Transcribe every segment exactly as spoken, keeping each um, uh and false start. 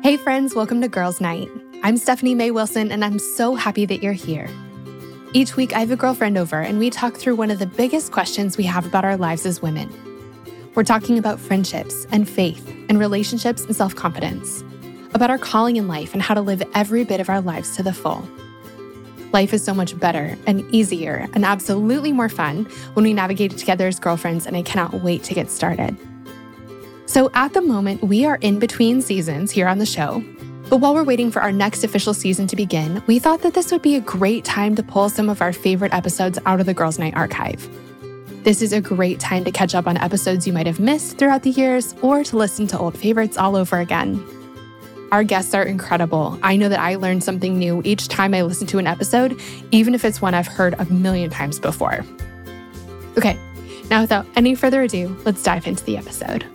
Hey friends, welcome to Girls Night. I'm Stephanie Mae Wilson, and I'm so happy that you're here. Each week, I have a girlfriend over, and we talk through one of the biggest questions we have about our lives as women. We're talking about friendships and faith and relationships and self-confidence, about our calling in life and how to live every bit of our lives to the full. Life is so much better and easier and absolutely more fun when we navigate it together as girlfriends, and I cannot wait to get started. So at the moment, we are in between seasons here on the show. But while we're waiting for our next official season to begin, we thought that this would be a great time to pull some of our favorite episodes out of the Girls Night archive. This is a great time to catch up on episodes you might have missed throughout the years or to listen to old favorites all over again. Our guests are incredible. I know that I learn something new each time I listen to an episode, even if it's one I've heard a million times before. Okay, now without any further ado, let's dive into the episode.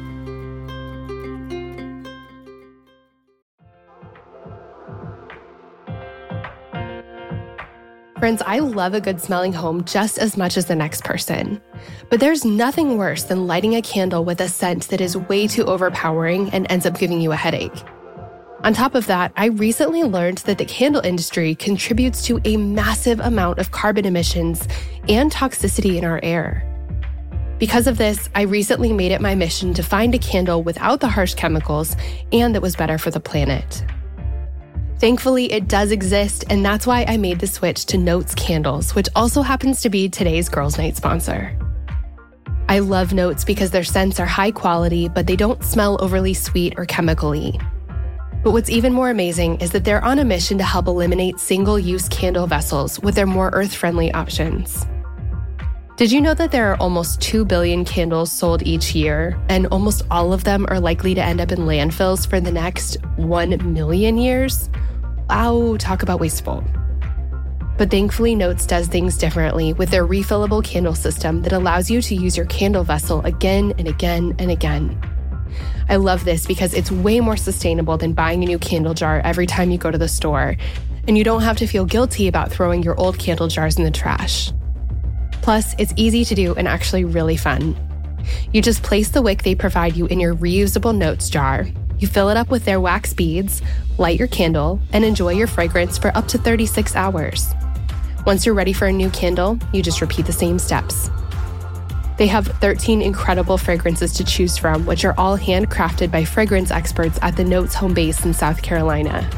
Friends, I love a good smelling home just as much as the next person. But there's nothing worse than lighting a candle with a scent that is way too overpowering and ends up giving you a headache. On top of that, I recently learned that the candle industry contributes to a massive amount of carbon emissions and toxicity in our air. Because of this, I recently made it my mission to find a candle without the harsh chemicals and that was better for the planet. Thankfully, it does exist, and that's why I made the switch to Notes Candles, which also happens to be today's Girls Night sponsor. I love Notes because their scents are high quality, but they don't smell overly sweet or chemical-y. But what's even more amazing is that they're on a mission to help eliminate single-use candle vessels with their more earth-friendly options. Did you know that there are almost two billion candles sold each year, and almost all of them are likely to end up in landfills for the next one million years? Wow, talk about wasteful. But thankfully, Notes does things differently with their refillable candle system that allows you to use your candle vessel again and again and again. I love this because it's way more sustainable than buying a new candle jar every time you go to the store, and you don't have to feel guilty about throwing your old candle jars in the trash. Plus, it's easy to do and actually really fun. You just place the wick they provide you in your reusable Notes jar. You fill it up with their wax beads, light your candle, and enjoy your fragrance for up to thirty-six hours. Once you're ready for a new candle, you just repeat the same steps. They have thirteen incredible fragrances to choose from, which are all handcrafted by fragrance experts at the Notes home base in South Carolina.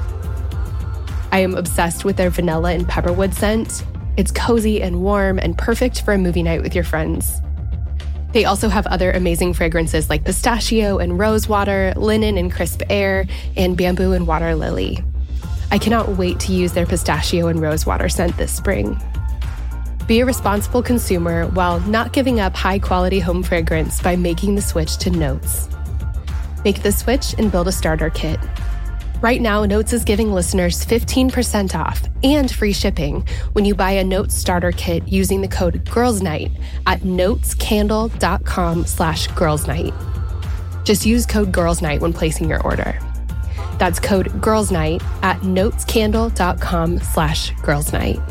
I am obsessed with their vanilla and pepperwood scent. It's cozy and warm and perfect for a movie night with your friends. They also have other amazing fragrances like pistachio and rose water, linen and crisp air, and bamboo and water lily. I cannot wait to use their pistachio and rose water scent this spring. Be a responsible consumer while not giving up high-quality home fragrance by making the switch to Notes. Make the switch and build a starter kit. Right now, Notes is giving listeners fifteen percent off and free shipping when you buy a Notes starter kit using the code GIRLSNIGHT at notescandle.com slash girlsnight. Just use code GIRLSNIGHT when placing your order. That's code GIRLSNIGHT at notescandle.com slash girlsnight.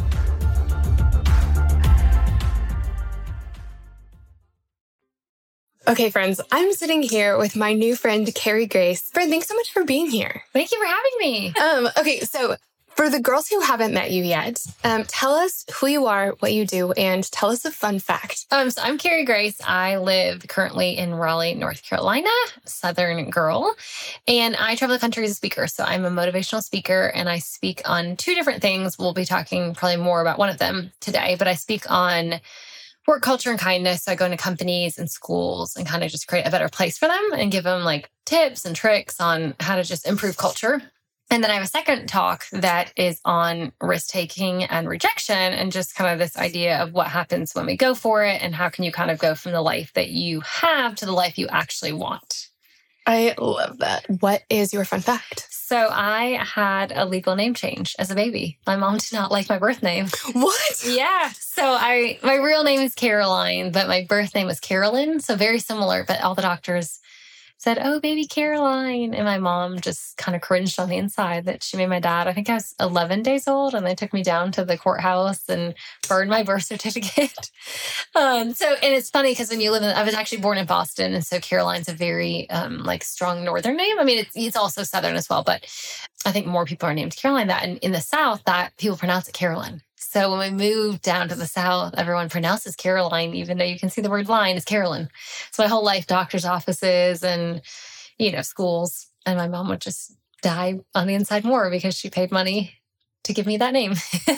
Okay, friends, I'm sitting here with my new friend, Carrie Grace. Friend, thanks so much for being here. Thank you for having me. Um, okay, so for the girls who haven't met you yet, um, tell us who you are, what you do, and tell us a fun fact. Um, so I'm Carrie Grace. I live currently in Raleigh, North Carolina, Southern girl, and I travel the country as a speaker. So I'm a motivational speaker, and I speak on two different things. We'll be talking probably more about one of them today, but I speak on work culture and kindness. So I go into companies and schools and kind of just create a better place for them and give them like tips and tricks on how to just improve culture. And then I have a second talk that is on risk-taking and rejection and just kind of this idea of what happens when we go for it and how can you kind of go from the life that you have to the life you actually want. I love that. What is your fun fact? So I had a legal name change as a baby. My mom did not like my birth name. What? Yeah. So I, my real name is Caroline, but my birth name was Carolyn. So very similar, but all the doctors said, "Oh, baby Caroline." And my mom just kind of cringed on the inside that she made my dad, I think I was eleven days old, and they took me down to the courthouse and burned my birth certificate. um, so, and it's funny because when you live in, I was actually born in Boston. And so Caroline's a very um, like strong Northern name. I mean, it's, it's also Southern as well, but I think more people are named Caroline that. And in the South, that people pronounce it Carolyn. So when we moved down to the South, everyone pronounces Caroline, even though you can see the word line is Carolyn. So my whole life, doctor's offices and, you know, schools. And my mom would just die on the inside more because she paid money to give me that name.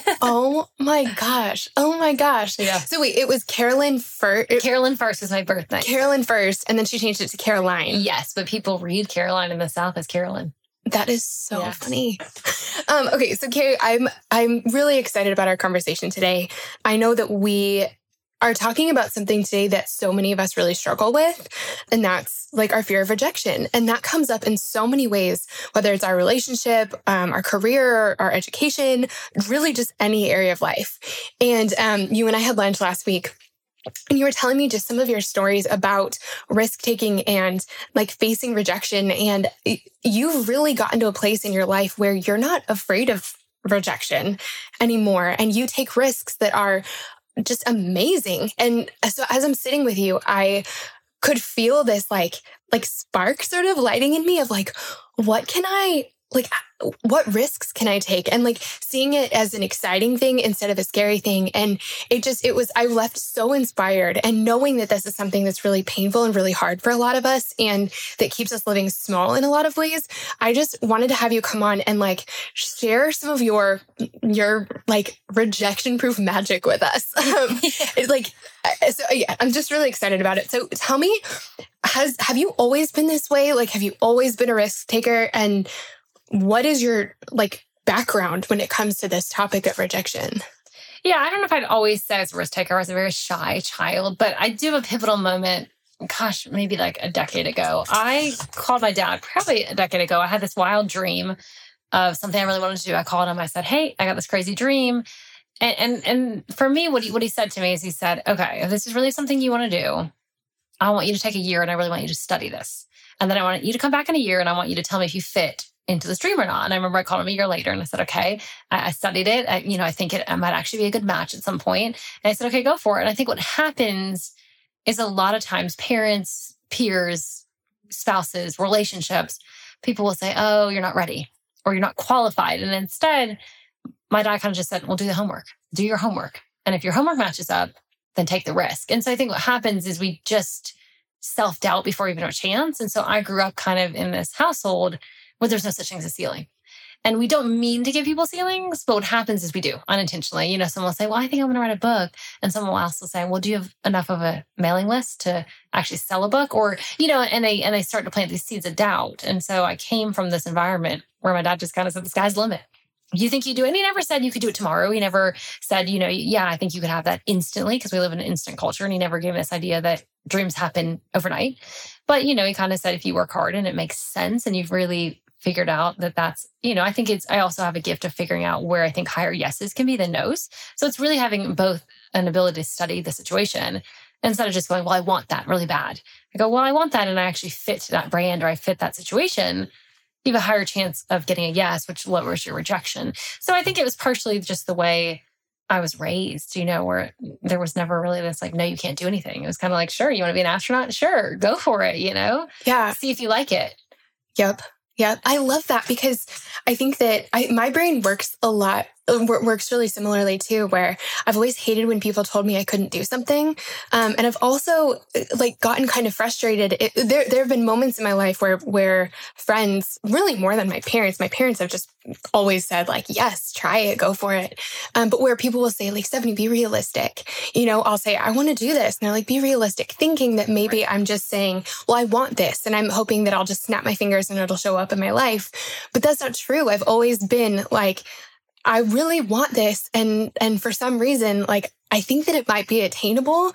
Oh my gosh. Oh my gosh. Yeah. So wait, it was Carolyn first. Carolyn first was my birth name. Carolyn first. And then she changed it to Caroline. Yes. But people read Caroline in the South as Carolyn. That is so Yes. funny. Um, okay, so Carrie, I'm I'm really excited about our conversation today. I know that we are talking about something today that so many of us really struggle with, and that's like our fear of rejection. And that comes up in so many ways, whether it's our relationship, um, our career, our education, really just any area of life. And um, you and I had lunch last week. And you were telling me just some of your stories about risk taking and like facing rejection. And you've really gotten to a place in your life where you're not afraid of rejection anymore. And you take risks that are just amazing. And so as I'm sitting with you, I could feel this like, like spark sort of lighting in me of like, what can I like, what risks can I take? And like seeing it as an exciting thing instead of a scary thing. And it just, it was, I left so inspired, and knowing that this is something that's really painful and really hard for a lot of us and that keeps us living small in a lot of ways. I just wanted to have you come on and like share some of your, your like rejection proof magic with us. Um, it's like, so yeah, I'm just really excited about it. So tell me, has, have you always been this way? Like, have you always been a risk taker? And what is your like background when it comes to this topic of rejection? Yeah, I don't know if I'd always say I was a risk taker. I was a very shy child, but I do have a pivotal moment, gosh, maybe like a decade ago. I called my dad probably a decade ago. I had this wild dream of something I really wanted to do. I called him. I said, "Hey, I got this crazy dream." And and, and for me, what he, what he said to me is he said, "Okay, if this is really something you want to do, I want you to take a year and I really want you to study this. And then I want you to come back in a year and I want you to tell me if you fit into this dream or not." And I remember I called him a year later and I said, "Okay, I, I studied it. I, you know, I think it, it might actually be a good match at some point." And I said, "Okay, go for it." And I think what happens is a lot of times parents, peers, spouses, relationships, people will say, "Oh, you're not ready," or "You're not qualified." And instead, my dad kind of just said, "Well, do the homework, do your homework. And if your homework matches up, then take the risk." And so I think what happens is we just self-doubt before we even have a chance. And so I grew up kind of in this household where there's no such thing as a ceiling. And we don't mean to give people ceilings, but what happens is we do unintentionally. You know, someone will say, "Well, I think I'm going to write a book." And someone else will say, "Well, do you have enough of a mailing list to actually sell a book?" Or, you know, and they, and they start to plant these seeds of doubt. And so I came from this environment where my dad just kind of said, "The sky's the limit. You think you do it?" And he never said you could do it tomorrow. He never said, you know, "Yeah, I think you could have that instantly," because we live in an instant culture. And he never gave me this idea that dreams happen overnight. But, you know, he kind of said, if you work hard and it makes sense and you've really figured out that that's, you know, I think it's, I also have a gift of figuring out where I think higher yeses can be than nos. So it's really having both an ability to study the situation instead of just going, "Well, I want that really bad." I go, "Well, I want that. And I actually fit that brand or I fit that situation." You have a higher chance of getting a yes, which lowers your rejection. So I think it was partially just the way I was raised, you know, where there was never really this like, "No, you can't do anything." It was kind of like, "Sure, you want to be an astronaut? Sure, go for it," you know? Yeah. See if you like it. Yep. Yep. I love that because I think that I, my brain works a lot, works really similarly too, where I've always hated when people told me I couldn't do something. Um, and I've also like gotten kind of frustrated. It, there, there have been moments in my life where, where friends, really more than my parents, my parents have just always said like, "Yes, try it, go for it." Um, but where people will say like, "Stephanie, be realistic." You know, I'll say, "I want to do this." And they're like, "Be realistic," thinking that maybe I'm just saying, "Well, I want this." And I'm hoping that I'll just snap my fingers and it'll show up in my life. But that's not true. I've always been like, I really want this. And, and for some reason, like, I think that it might be attainable,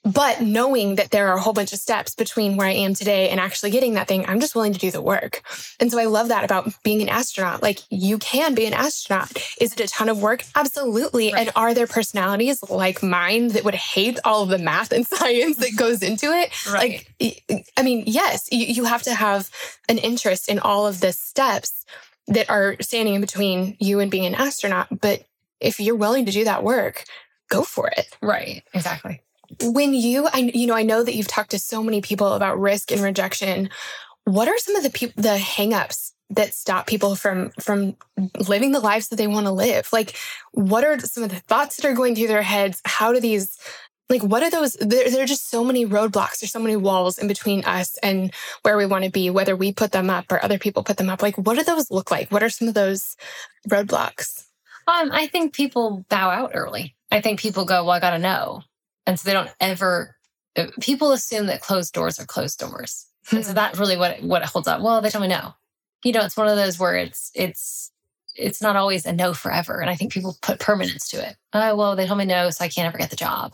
But knowing that there are a whole bunch of steps between where I am today and actually getting that thing, I'm just willing to do the work. And so I love that about being an astronaut. Like, you can be an astronaut. Is it a ton of work? Absolutely. Right. And are there personalities like mine that would hate all of the math and science that goes into it? Right. Like, I mean, yes, you, you have to have an interest in all of the steps that are standing in between you and being an astronaut. But if you're willing to do that work, go for it. Right. Exactly. When you, I, you know, I know that you've talked to so many people about risk and rejection. What are some of the people, the hangups that stop people from from living the lives that they want to live? Like, what are some of the thoughts that are going through their heads? How do these, like, what are those? There, there are just so many roadblocks. There's so many walls in between us and where we want to be, whether we put them up or other people put them up. Like, what do those look like? What are some of those roadblocks? Um, I think people bow out early. I think people go, well, I got to know. And so they don't ever, people assume that closed doors are closed doors. Hmm. And so that's really what, what it holds up. Well, they tell me no. You know, it's one of those where it's, it's, it's not always a no forever. And I think people put permanence to it. Oh, well, they told me no, so I can't ever get the job.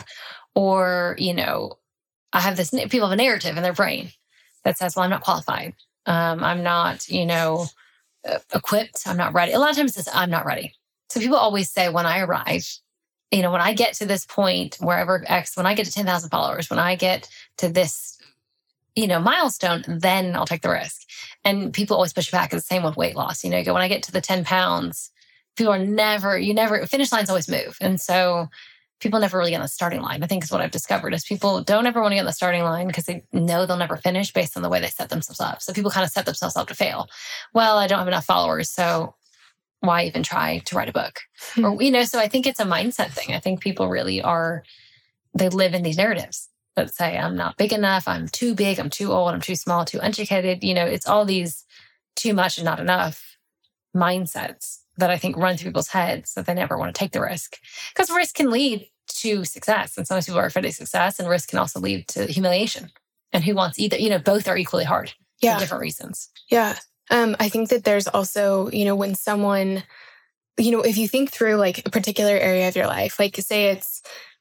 Or, you know, I have this, people have a narrative in their brain that says, well, I'm not qualified. Um, I'm not, you know, equipped. I'm not ready. A lot of times it's, I'm not ready. So people always say when I arrive, you know, when I get to this point, wherever X, when I get to ten thousand followers, when I get to this, you know, milestone, then I'll take the risk. And people always push back. It's the same with weight loss. You know, you go, when I get to the ten pounds, people are never, you never, finish lines always move. And so people never really get on the starting line. I think is what I've discovered is people don't ever want to get on the starting line because they know they'll never finish based on the way they set themselves up. So people kind of set themselves up to fail. Well, I don't have enough followers, so why even try to write a book? Hmm. Or, you know, so I think it's a mindset thing. I think people really are, they live in these narratives that say, I'm not big enough, I'm too big, I'm too old, I'm too small, too uneducated. You know, it's all these too much and not enough mindsets that I think run through people's heads that they never want to take the risk. Because risk can lead to success. And sometimes people are afraid of success, and risk can also lead to humiliation. And who wants either? You know, both are equally hard yeah. for different reasons. Yeah. Um, I think that there's also, you know, when someone, you know, if you think through like a particular area of your life, like say it's,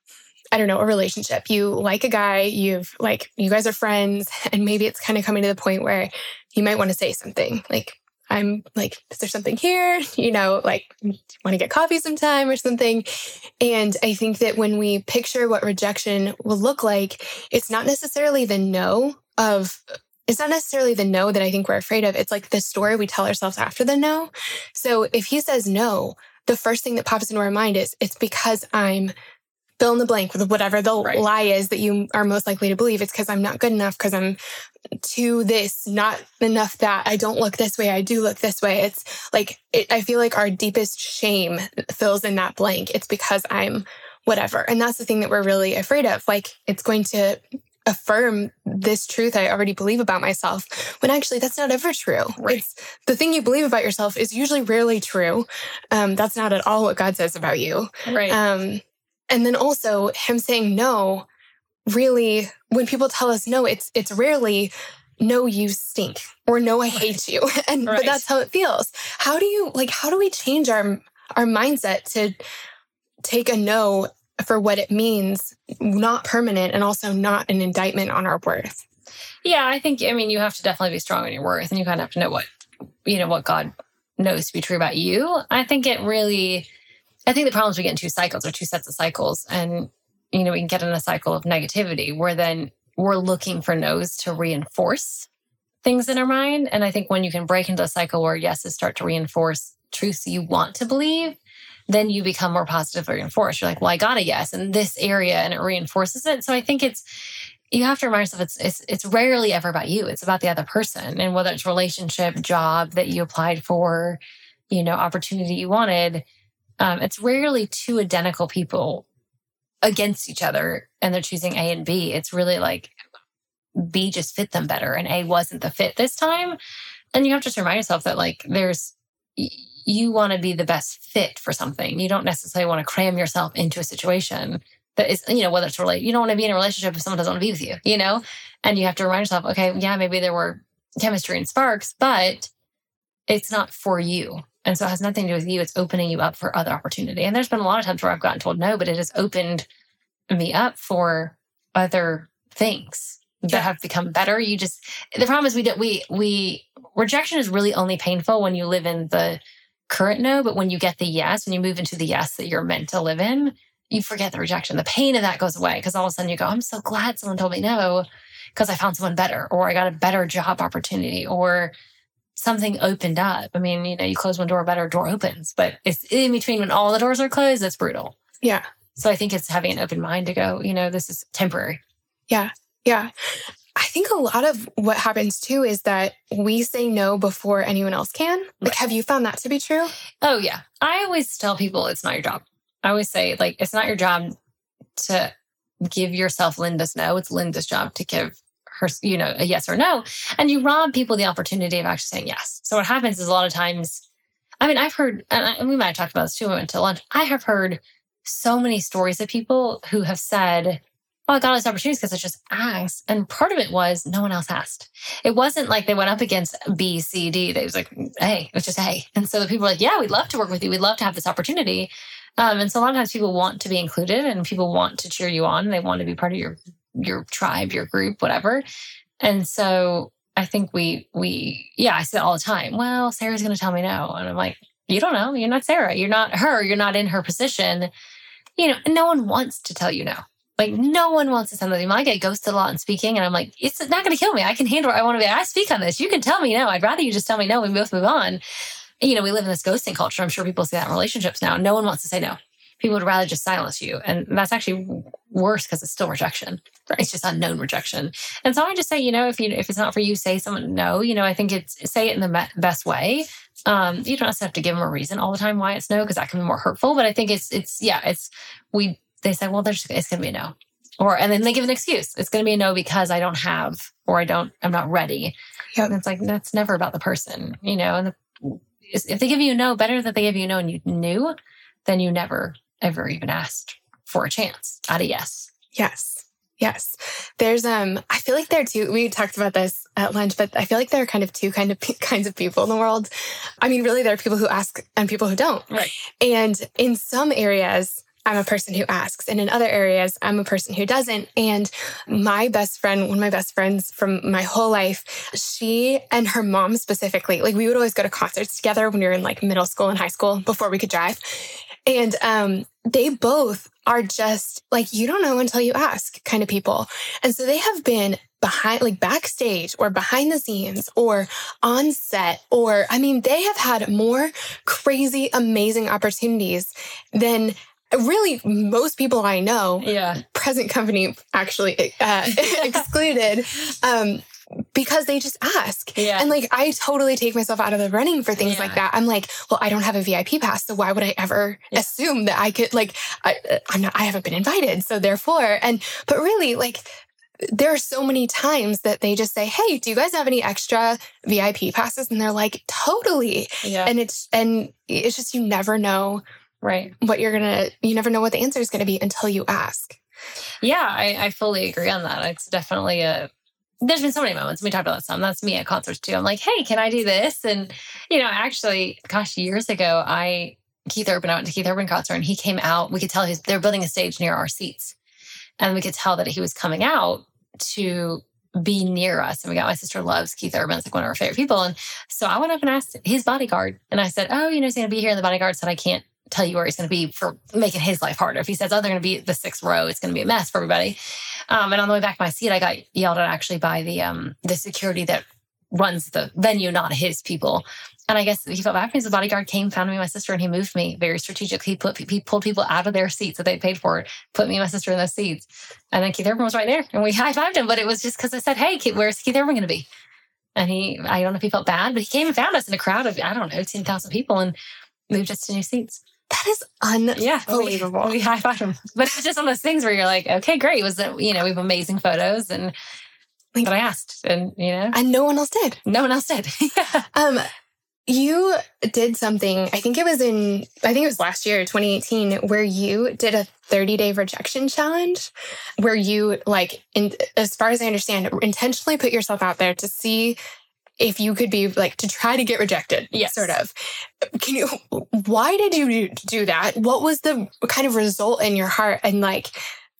I don't know, a relationship, you like a guy, you've like, you guys are friends, and maybe it's kind of coming to the point where you might want to say something like, I'm like, is there something here? You know, like, want to get coffee sometime or something. And I think that when we picture what rejection will look like, it's not necessarily the no of, it's not necessarily the no that I think we're afraid of. It's like the story we tell ourselves after the no. So if he says no, the first thing that pops into our mind is, it's because I'm fill in the blank with whatever the right. lie is that you are most likely to believe. It's because I'm not good enough, because I'm too this, not enough that, I don't look this way, I do look this way. It's like, it, I feel like our deepest shame fills in that blank. It's because I'm whatever. And that's the thing that we're really afraid of. Like, it's going to affirm this truth I already believe about myself, when actually that's not ever true. Right. It's, the thing you believe about yourself is usually rarely true. Um, that's not at all what God says about you. Right. Um, and then also him saying no, really, when people tell us no, it's it's rarely, no, you stink, or no, I hate you. And right. But that's how it feels. How do you, like, how do we change our our mindset to take a no for what it means, not permanent, and also not an indictment on our worth? Yeah, I think, I mean, you have to definitely be strong in your worth, and you kind of have to know what, you know, what God knows to be true about you. I think it really, I think the problems we get in two cycles or two sets of cycles. And, you know, we can get in a cycle of negativity where then we're looking for no's to reinforce things in our mind. And I think when you can break into a cycle where yeses start to reinforce truths you want to believe, then you become more positively reinforced. You're like, well, I got a yes in this area, and it reinforces it. So I think it's, you have to remind yourself it's, it's, it's rarely ever about you. It's about the other person. And whether it's relationship, job that you applied for, you know, opportunity you wanted, um, it's rarely two identical people against each other and they're choosing A and B. It's really like B just fit them better and A wasn't the fit this time. And you have to just remind yourself that, like, there's, you want to be the best fit for something. You don't necessarily want to cram yourself into a situation that is, you know, whether it's related, you don't want to be in a relationship if someone doesn't want to be with you, you know? And you have to remind yourself, okay, yeah, maybe there were chemistry and sparks, but it's not for you. And so it has nothing to do with you. It's opening you up for other opportunity. And there's been a lot of times where I've gotten told no, but it has opened me up for other things that Yeah. have become better. You just, the problem is we don't, we, we, rejection is really only painful when you live in the current no, but when you get the yes, when you move into the yes that you're meant to live in, you forget the rejection. The pain of that goes away because all of a sudden you go, I'm so glad someone told me no because I found someone better, or I got a better job opportunity, or something opened up. I mean, you know, you close one door, a better door opens, but it's in between when all the doors are closed, it's brutal. Yeah. So I think it's having an open mind to go, you know, this is temporary. Yeah. Yeah. I think a lot of what happens too is that we say no before anyone else can. Like, Right. have you found that to be true? Oh, yeah. I always tell people it's not your job. I always say, like, it's not your job to give yourself Linda's no. It's Linda's job to give her, you know, a yes or no. And you rob people the opportunity of actually saying yes. So what happens is a lot of times, I mean, I've heard, and, I, and we might have talked about this too when we went to lunch. I have heard so many stories of people who have said, oh, I got all these opportunities because I just asked. And part of it was no one else asked. It wasn't like they went up against B, C, D. They was like, A, it was just A. And so the people were like, yeah, we'd love to work with you. We'd love to have this opportunity. Um, and so a lot of times people want to be included and people want to cheer you on. They want to be part of your, your tribe, your group, whatever. And so I think we, we, yeah, I say it all the time. Well, Sarah's going to tell me no. And I'm like, you don't know. You're not Sarah. You're not her. You're not in her position. You know, and no one wants to tell you no. Like, no one wants to send them. I get ghosted a lot in speaking, and I'm like, it's not going to kill me. I can handle it. I want to be, I speak on this. You can tell me no. I'd rather you just tell me no. We both move on. You know, we live in this ghosting culture. I'm sure people see that in relationships now. No one wants to say no. People would rather just silence you. And that's actually worse because it's still rejection. Right? It's just unknown rejection. And so I just say, you know, if you if it's not for you, say someone no. You know, I think it's say it in the me- best way. Um, you don't necessarily have to give them a reason all the time why it's no, because that can be more hurtful. But I think it's it's yeah, it's we they say, well, there's it's gonna be a no. Or and then they give an excuse. It's gonna be a no because I don't have or I don't I'm not ready. Yep. And it's like that's never about the person, you know, and the, if they give you a no, better that they give you a no and you knew, then you never ever even asked for a chance at a yes. Yes. Yes. There's, um, I feel like there are two, we talked about this at lunch, but I feel like there are kind of two kind of kinds of people in the world. I mean, really, there are people who ask and people who don't. Right. And in some areas, I'm a person who asks. And in other areas, I'm a person who doesn't. And my best friend, one of my best friends from my whole life, she and her mom specifically, like we would always go to concerts together when we were in like middle school and high school before we could drive. And um, they both are just like, you don't know until you ask kind of people. And so they have been behind, like backstage or behind the scenes or on set, or, I mean, they have had more crazy, amazing opportunities than really most people I know. Yeah. Present company actually uh, excluded. Um, because they just ask. Yeah. And like, I totally take myself out of the running for things Yeah. like that. I'm like, well, I don't have a V I P pass. So why would I ever Yeah. assume that I could like, I, I'm not, I haven't been invited. So therefore, and, but really like, there are so many times that they just say, hey, do you guys have any extra V I P passes? And they're like, totally. Yeah. And it's, and it's just, you never know Right. what you're going to, you never know what the answer is going to be until you ask. Yeah, I, I fully agree on that. It's definitely a, there's been so many moments. We talked about that some. That's me at concerts too. I'm like, hey, can I do this? And, you know, actually, gosh, years ago, I, Keith Urban, I went to Keith Urban concert and he came out. We could tell he's, they're building a stage near our seats. And we could tell that he was coming out to be near us. And we got, my sister loves Keith Urban. It's like one of our favorite people. And so I went up and asked his bodyguard. And I said, oh, you know, he's going to be here. And the bodyguard said, I can't tell you where he's going to be for making his life harder. If he says, oh, they're going to be at the sixth row, it's going to be a mess for everybody. Um, and on the way back to my seat, I got yelled at actually by the um, the security that runs the venue, not his people. And I guess he felt bad for me. The bodyguard came, found me and my sister, and he moved me very strategically. He put he pulled people out of their seats that they paid for, put me and my sister in those seats. And then Keith Urban was right there, and we high-fived him. But it was just because I said, hey, where's Keith Urban going to be? And he, I don't know if he felt bad, but he came and found us in a crowd of, I don't know, ten thousand people and moved us to new seats. That is unbelievable. Yeah, we, we high-fived him. But it was just one of those things where you're like, okay, great. It was that, you know, we have amazing photos. And but I asked, and, you know. And no one else did. No one else did. Yeah. Um, you did something, I think it was in, I think it was last year, twenty eighteen, where you did a thirty-day rejection challenge, where you, like, in, as far as I understand, intentionally put yourself out there to see if you could be, like, to try to get rejected, yes. sort of. Can you, why did you do that? What was the kind of result in your heart? And, like,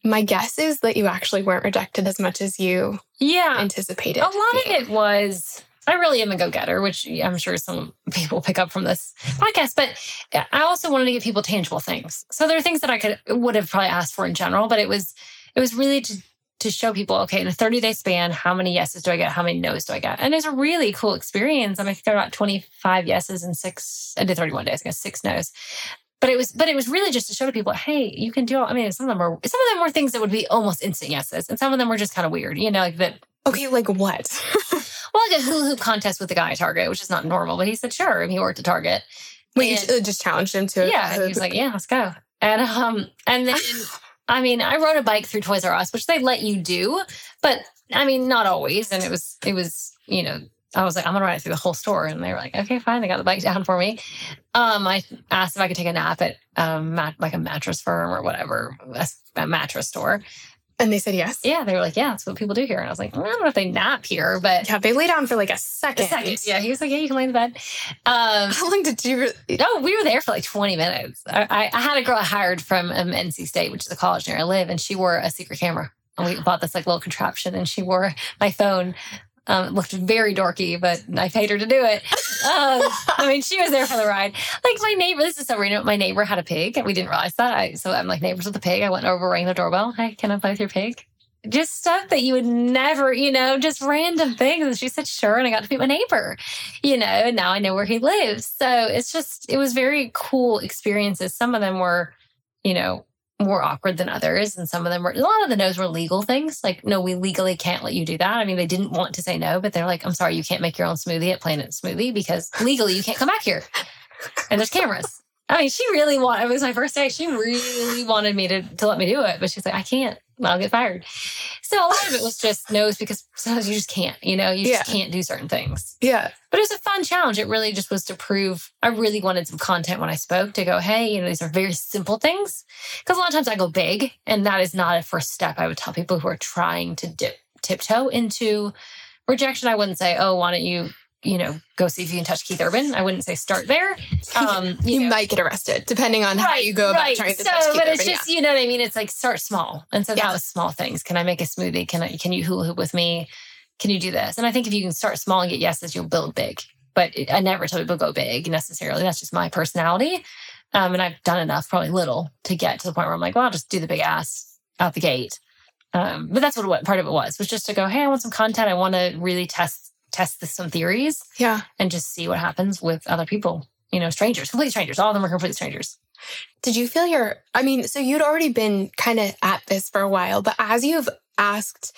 my guess is that you actually weren't rejected as much as you yeah. anticipated. A lot being. of it was, I really am a go-getter, which I'm sure some people pick up from this podcast, but I also wanted to give people tangible things. So there are things that I could would have probably asked for in general, but it was it was really to to show people, okay, in a thirty-day span, how many yeses do I get? How many no's do I get? And it's a really cool experience. I mean, I got about twenty-five yeses and six, I did thirty-one days, I guess six no's. But it was, but it was really just to show to people, hey, you can do. I mean, some of them are, some of them were things that would be almost instant yeses, and some of them were just kind of weird, you know, like that. Okay, like what? Well, like a hula hoop contest with the guy at Target, which is not normal, but he said sure, and he worked at Target. Wait, and, you just challenged him to? Yeah, and he was like, yeah, let's go. And um, and then I mean, I rode a bike through Toys R Us, which they let you do, but I mean, not always. And it was, it was, you know. I was like, I'm going to ride it through the whole store. And they were like, okay, fine. They got the bike down for me. Um, I asked if I could take a nap at um, mat- like a mattress firm or whatever, a, a mattress store. And they said yes? Yeah. They were like, yeah, that's what people do here. And I was like, well, I don't know if they nap here, but... Yeah, they lay down for like a second. A second. Yeah, he was like, yeah, you can lay in the bed. Um, How long did you... Re- no, we were there for like twenty minutes. I, I, I had a girl I hired from um, N C State, which is a college near I live, and she wore a secret camera. And we bought this like little contraption, and she wore my phone. Um, it looked very dorky, but I paid her to do it. Um, I mean, she was there for the ride. Like my neighbor, this is so random. My neighbor had a pig, and we didn't realize that. I, so I'm like neighbors with the pig. I went over, rang the doorbell. Hey, can I play with your pig? Just stuff that you would never, you know, just random things. And she said, sure. And I got to meet my neighbor, you know, and now I know where he lives. So it's just, it was very cool experiences. Some of them were, you know, more awkward than others. And some of them were, a lot of the no's were legal things. Like, no, we legally can't let you do that. I mean, they didn't want to say no, but they're like, I'm sorry, you can't make your own smoothie at Planet Smoothie because legally you can't come back here. And there's cameras. I mean, she really wanted, it was my first day. She really wanted me to, to let me do it, but she's like, I can't, I'll get fired. So a lot of it was just no's because sometimes you just can't, you know, you yeah. just can't do certain things. Yeah. But it was a fun challenge. It really just was to prove, I really wanted some content when I spoke to go, hey, you know, these are very simple things. Because a lot of times I go big, and that is not a first step. I would tell people who are trying to dip, tiptoe into rejection. I wouldn't say, oh, why don't you, you know, go see if you can touch Keith Urban. I wouldn't say start there. Um, you you know. might get arrested depending on right, how you go about right. trying to so, touch Keith but Urban. It's just, yeah. you know what I mean? It's like start small. And so yeah. that was small things. Can I make a smoothie? Can I, can you hula hoop with me? Can you do this? And I think if you can start small and get yeses, you'll build big. But I never tell people go big necessarily. That's just my personality. Um, and I've done enough, probably little, to get to the point where I'm like, well, I'll just do the big ass out the gate. Um, but that's what, what part of it was, was just to go, hey, I want some content. I want to really test test this, some theories. Yeah. And just see what happens with other people, you know, strangers, complete strangers. All of them are complete strangers. Did you feel your, I mean, so you'd already been kind of at this for a while, but as you've asked,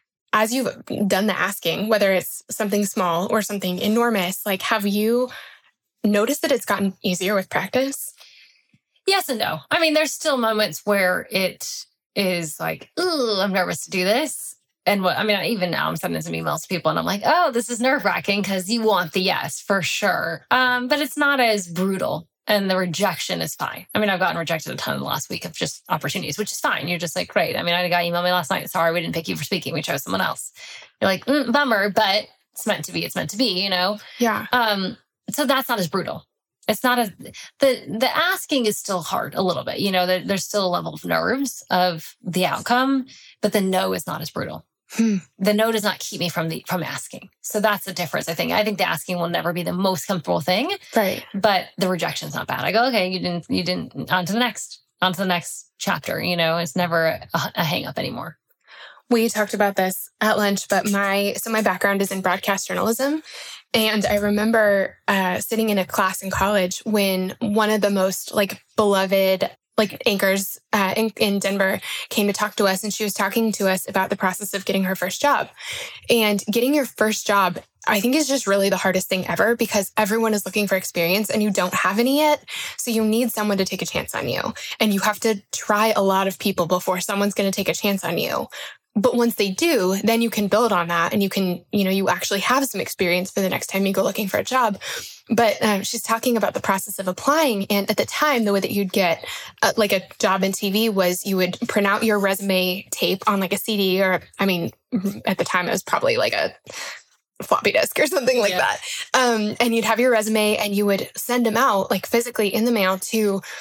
as you've done the asking, whether it's something small or something enormous, like, have you noticed that it's gotten easier with practice? Yes and no. I mean, there's still moments where it is like, ooh, I'm nervous to do this. And what, I mean, even now I'm sending some emails to people and I'm like, oh, this is nerve wracking because you want the yes for sure. Um, but it's not as brutal and the rejection is fine. I mean, I've gotten rejected a ton in the last week of just opportunities, which is fine. You're just like, great. I mean, I had a guy email me last night. Sorry, we didn't pick you for speaking. We chose someone else. You're like, mm, bummer, but it's meant to be. It's meant to be, you know? Yeah. Um, so that's not as brutal. It's not as, the, the asking is still hard a little bit. You know, there, there's still a level of nerves of the outcome, but the no is not as brutal. Hmm. The no does not keep me from the from asking. So that's the difference, I think. I think the asking will never be the most comfortable thing. Right. But the rejection's not bad. I go, okay, you didn't, you didn't, on to the next, on to the next chapter. You know, it's never a, a hang up anymore. We talked about this at lunch, but my, so my background is in broadcast journalism. And I remember uh, sitting in a class in college when one of the most like beloved like anchors uh, in, in Denver came to talk to us, and she was talking to us about the process of getting her first job. And getting your first job, I think, is just really the hardest thing ever because everyone is looking for experience and you don't have any yet. So you need someone to take a chance on you. And you have to try a lot of people before someone's going to take a chance on you. But once they do, then you can build on that and you can, you know, you actually have some experience for the next time you go looking for a job. But um, she's talking about the process of applying. And at the time, the way that you'd get uh, like a job in T V was you would print out your resume tape on like a C D or, I mean, at the time it was probably like a floppy disk or something like yeah. that. Um, and you'd have your resume and you would send them out like physically in the mail to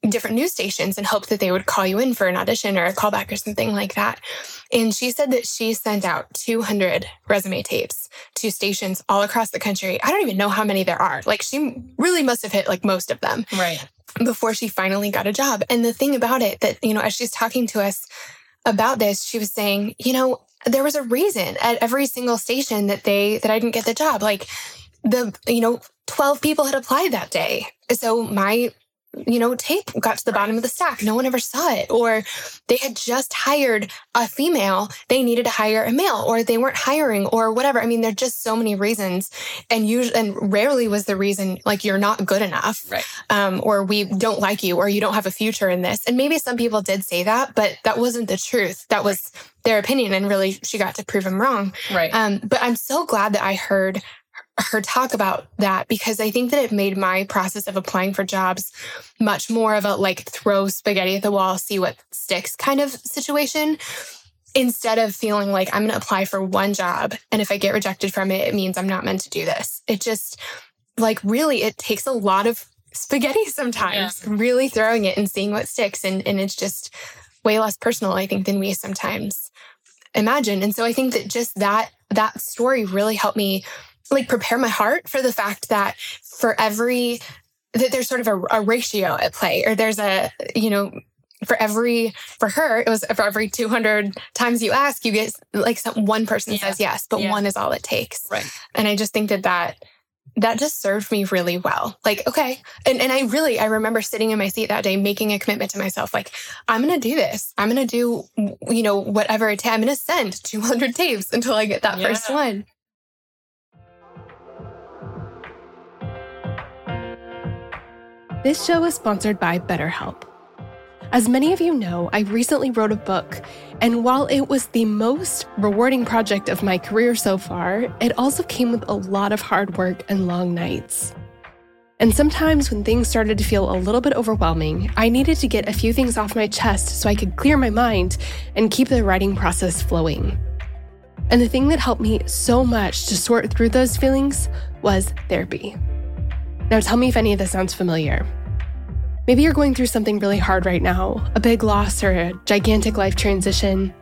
different news stations and hoped that they would call you in for an audition or a callback or something like that. And she said that she sent out two hundred resume tapes to stations all across the country. I don't even know how many there are. Like, she really must have hit like most of them. Right. Before she finally got a job. And the thing about it that, you know, as she's talking to us about this, she was saying, you know, there was a reason at every single station that they, that I didn't get the job. Like, the, you know, twelve people had applied that day. So my, you know, tape got to the bottom of the stack. No one ever saw it. Or they had just hired a female. They needed to hire a male, or they weren't hiring, or whatever. I mean, there are just so many reasons. And usually, and rarely was the reason like you're not good enough, right? Um, or we don't like you, or you don't have a future in this. And maybe some people did say that, but that wasn't the truth. That was their opinion. And really, she got to prove them wrong. Right. Um, but I'm so glad that I heard her talk about that, because I think that it made my process of applying for jobs much more of a like throw spaghetti at the wall, see what sticks kind of situation, instead of feeling like I'm going to apply for one job, and if I get rejected from it, it means I'm not meant to do this. It just like really, it takes a lot of spaghetti sometimes, yeah. really throwing it and seeing what sticks. And, and it's just way less personal, I think, than we sometimes imagine. And so I think that just that, that story really helped me like prepare my heart for the fact that for every, that there's sort of a, a ratio at play, or there's a, you know, for every, for her, it was for every two hundred times you ask, you get like some, one person yeah. says yes, but yeah. one is all it takes. Right. And I just think that that, that just served me really well. Like, okay. And and I really, I remember sitting in my seat that day, making a commitment to myself, like, I'm going to do this. I'm going to do, you know, whatever it takes. I'm going to send two hundred tapes until I get that yeah. first one. This show is sponsored by BetterHelp. As many of you know, I recently wrote a book, and while it was the most rewarding project of my career so far, it also came with a lot of hard work and long nights. And sometimes when things started to feel a little bit overwhelming, I needed to get a few things off my chest so I could clear my mind and keep the writing process flowing. And the thing that helped me so much to sort through those feelings was therapy. Now tell me if any of this sounds familiar. Maybe you're going through something really hard right now, a big loss or a gigantic life transition.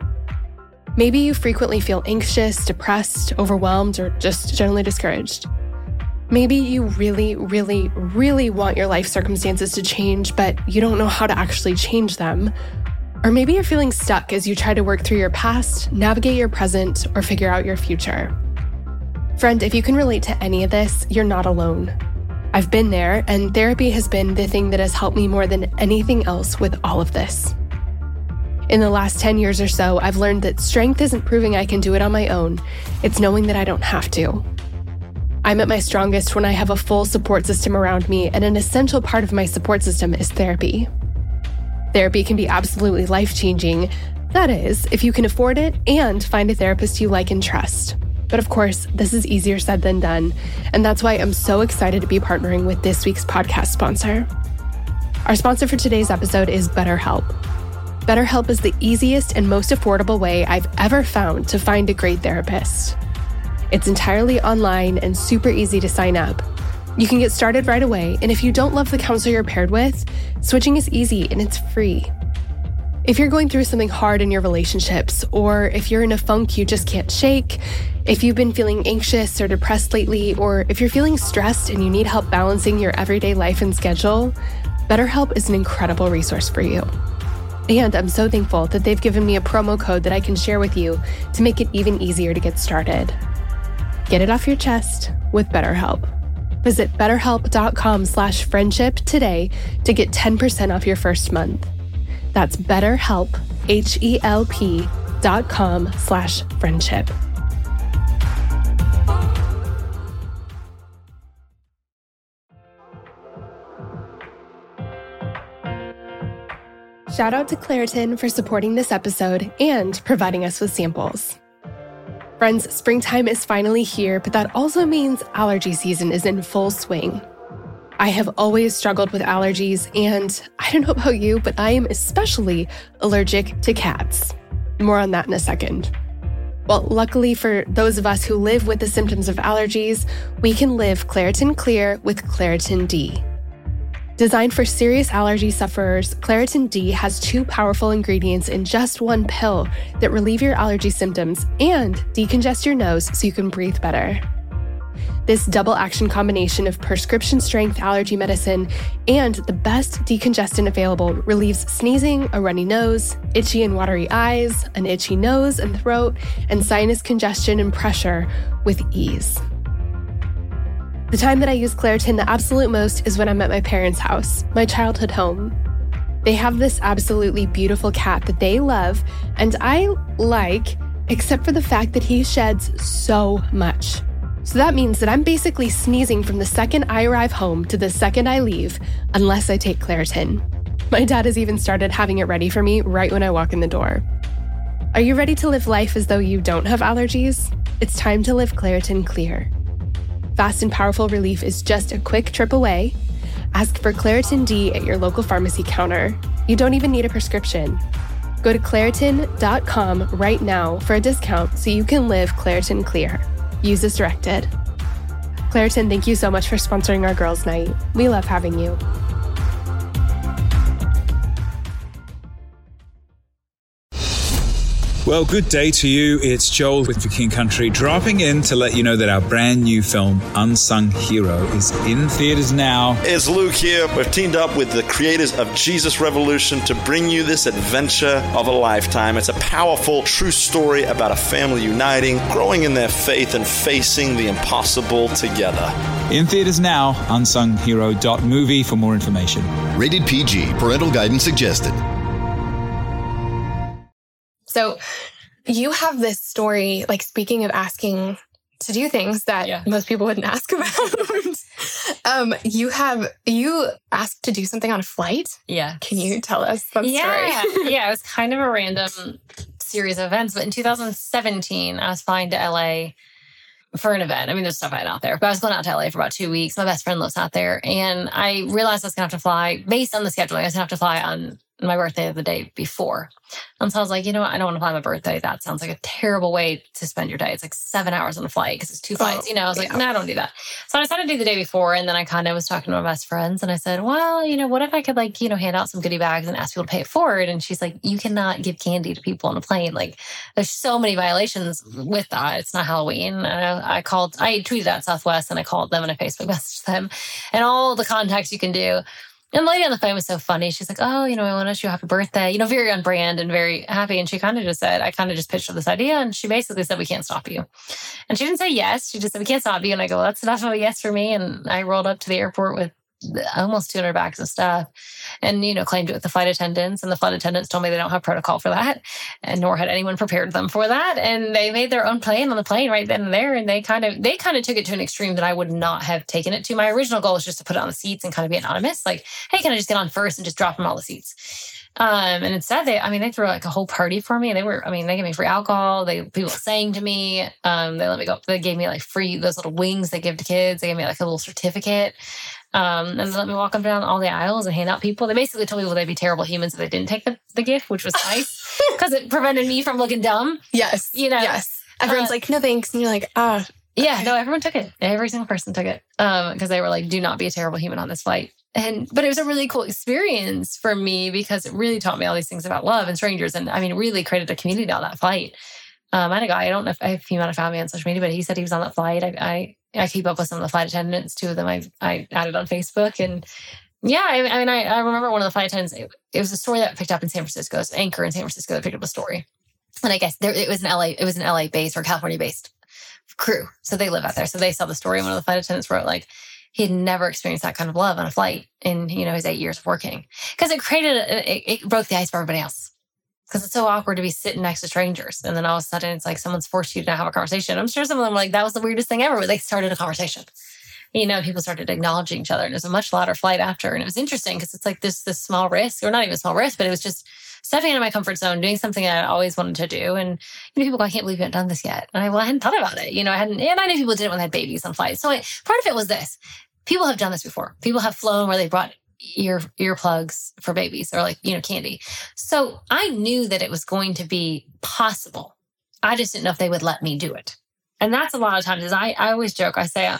Maybe you frequently feel anxious, depressed, overwhelmed, or just generally discouraged. Maybe you really, really, really want your life circumstances to change, but you don't know how to actually change them. Or maybe you're feeling stuck as you try to work through your past, navigate your present, or figure out your future. Friend, if you can relate to any of this, you're not alone. I've been there, and therapy has been the thing that has helped me more than anything else with all of this. In the last ten years or so, I've learned that strength isn't proving I can do it on my own. It's knowing that I don't have to. I'm at my strongest when I have a full support system around me, and an essential part of my support system is therapy. Therapy can be absolutely life-changing. That is, if you can afford it and find a therapist you like and trust. But of course, this is easier said than done, and that's why I'm so excited to be partnering with this week's podcast sponsor. Our sponsor for today's episode is BetterHelp. BetterHelp is the easiest and most affordable way I've ever found to find a great therapist. It's entirely online and super easy to sign up. You can get started right away, and if you don't love the counselor you're paired with, switching is easy and it's free. If you're going through something hard in your relationships, or if you're in a funk you just can't shake, if you've been feeling anxious or depressed lately, or if you're feeling stressed and you need help balancing your everyday life and schedule, BetterHelp is an incredible resource for you. And I'm so thankful that they've given me a promo code that I can share with you to make it even easier to get started. Get it off your chest with BetterHelp. Visit betterhelp.com slash friendship today to get ten percent off your first month. That's BetterHelp, H-E-L-P dot com slash friendship. Shout out to Claritin for supporting this episode and providing us with samples. Friends, springtime is finally here, but that also means allergy season is in full swing. I have always struggled with allergies, and I don't know about you, but I am especially allergic to cats. More on that in a second. Well, luckily for those of us who live with the symptoms of allergies, we can live Claritin Clear with Claritin D. Designed for serious allergy sufferers, Claritin D has two powerful ingredients in just one pill that relieve your allergy symptoms and decongest your nose so you can breathe better. This double action combination of prescription strength allergy medicine and the best decongestant available relieves sneezing, a runny nose, itchy and watery eyes, an itchy nose and throat, and sinus congestion and pressure with ease. The time that I use Claritin the absolute most is when I'm at my parents' house, my childhood home. They have this absolutely beautiful cat that they love, and I like, except for the fact that he sheds so much. So that means that I'm basically sneezing from the second I arrive home to the second I leave, unless I take Claritin. My dad has even started having it ready for me right when I walk in the door. Are you ready to live life as though you don't have allergies? It's time to live Claritin Clear. Fast and powerful relief is just a quick trip away. Ask for Claritin D at your local pharmacy counter. You don't even need a prescription. Go to Claritin dot com right now for a discount so you can live Claritin Clear. Use as directed. Claritin, thank you so much for sponsoring our girls' night. We love having you. Well, good day to you. It's Joel with The King Country, dropping in to let you know that our brand new film, Unsung Hero, is in theaters now. It's Luke here. We've teamed up with the creators of Jesus Revolution to bring you this adventure of a lifetime. It's a powerful, true story about a family uniting, growing in their faith, and facing the impossible together. In theaters now, unsung hero dot movie for more information. Rated P G. Parental guidance suggested. So you have this story, like speaking of asking to do things that yeah. most people wouldn't ask about. um, you have, you asked to do something on a flight? Yeah. Can you tell us that yeah. story? Yeah, it was kind of a random series of events. But in two thousand seventeen, I was flying to L A for an event. I mean, there's stuff I had out there, but I was going out to L A for about two weeks. My best friend lives out there. And I realized I was going to have to fly, based on the scheduling, I was going to have to fly on my birthday of the day before. And so I was like, you know what? I don't want to fly my birthday. That sounds like a terrible way to spend your day. It's like seven hours on a flight because it's two flights. Oh, you know, I was yeah. like, no, nah, don't do that. So I decided to do the day before. And then I kind of was talking to my best friends and I said, well, you know, what if I could like, you know, hand out some goodie bags and ask people to pay it forward? And she's like, you cannot give candy to people on a plane. Like there's so many violations with that. It's not Halloween. And I, I called, I tweeted at Southwest and I called them and I Facebook messaged them and all the contacts you can do. And the lady on the phone was so funny. She's like, oh, you know, I want to wish you a happy birthday. You know, very on brand and very happy. And she kind of just said, I kind of just pitched her this idea. And she basically said, we can't stop you. And she didn't say yes. She just said, we can't stop you. And I go, well, that's enough of a yes for me. And I rolled up to the airport with almost two hundred bags of stuff and, you know, claimed it with the flight attendants. And the flight attendants told me they don't have protocol for that. And nor had anyone prepared them for that. And they made their own plane on the plane right then and there. And they kind of, they kind of took it to an extreme that I would not have taken it to. My original goal was just to put it on the seats and kind of be anonymous. Like, hey, can I just get on first and just drop them all the seats? Um, and instead they, I mean, they threw like a whole party for me. They were, I mean, they gave me free alcohol. They, people sang to me. Um, they let me go, they gave me like free, those little wings they give to kids. They gave me like a little certificate. Um, and they let me walk up down all the aisles and hand out people. They basically told people they'd be terrible humans if they didn't take the, the gift, which was nice because it prevented me from looking dumb. Yes. You know, yes. Everyone's uh, like, no thanks. And you're like, ah. Oh, yeah, okay. No, everyone took it. Every single person took it. Um, because they were like, do not be a terrible human on this flight. And, but it was a really cool experience for me because it really taught me all these things about love and strangers. And I mean, really created a community on that flight. Um, I had a guy, I don't know if, if he might have found me on social media, but he said he was on that flight. I, I, I keep up with some of the flight attendants. Two of them I I added on Facebook. And yeah, I, I mean, I, I remember one of the flight attendants, it, it was a story that I picked up in San Francisco. It's Anchor in San Francisco that picked up a story. And I guess there, it was an L A, it was an L A based or California based crew. So they live out there. So they saw the story. And one of the flight attendants wrote like, he had never experienced that kind of love on a flight in, you know, his eight years of working. Because it created, a, it, it broke the ice for everybody else. Because it's so awkward to be sitting next to strangers. And then all of a sudden, it's like someone's forced you to have a conversation. I'm sure some of them were like, that was the weirdest thing ever. But they started a conversation. You know, people started acknowledging each other. And it was a much louder flight after. And it was interesting because it's like this, this small risk, or not even a small risk, but it was just stepping out of my comfort zone, doing something that I always wanted to do. And you know, people go, I can't believe you haven't done this yet. And I, well, I hadn't thought about it. You know, I hadn't, and I knew people did it when they had babies on flights. So I, part of it was this. People have done this before. People have flown where they brought ear earplugs for babies or like, you know, candy. So I knew that it was going to be possible. I just didn't know if they would let me do it. And that's a lot of times is I, I always joke. I say,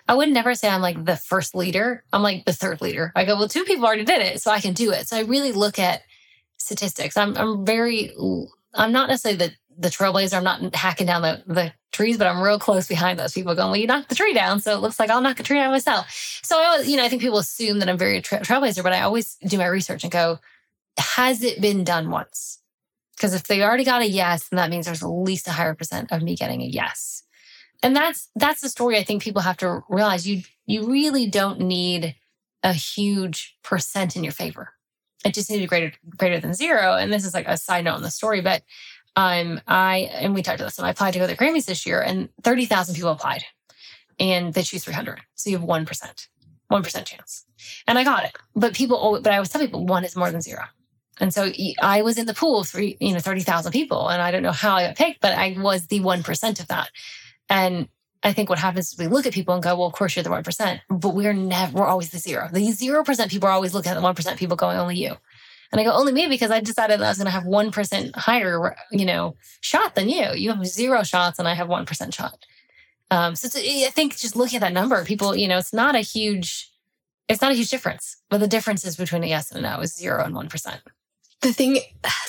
I would never say I'm like the first leader. I'm like the third leader. I go, well, two people already did it, so I can do it. So I really look at statistics. I'm I'm very, I'm not necessarily the, the trailblazer. I'm not hacking down the, the trees, but I'm real close behind those people going, well, you knocked the tree down, so it looks like I'll knock a tree down myself. So I always, you know, I think people assume that I'm very tra- trailblazer, but I always do my research and go, has it been done once? Because if they already got a yes, then that means there's at least a higher percent of me getting a yes. And that's that's the story I think people have to realize. You you really don't need a huge percent in your favor. It just needed greater greater than zero. And this is like a side note on the story, but um, I and we talked about this. I applied to go to the Grammys this year, and thirty thousand people applied, and they choose three hundred. So you have one percent, one percent chance. And I got it. But people, but I always tell people one is more than zero. And so I was in the pool of three, you know, thirty thousand people, and I don't know how I got picked, but I was the one percent of that. And I think what happens is we look at people and go, well, of course you're the one percent, but we're never, we're always the zero. The zero percent people are always looking at the one percent people going, only you. And I go, only me, because I decided that I was going to have one percent higher, you know, shot than you. You have zero shots and I have one percent shot. Um, so it's, I think just looking at that number, people, you know, it's not a huge, it's not a huge difference, but the differences between a yes and a no is zero and one percent. The thing,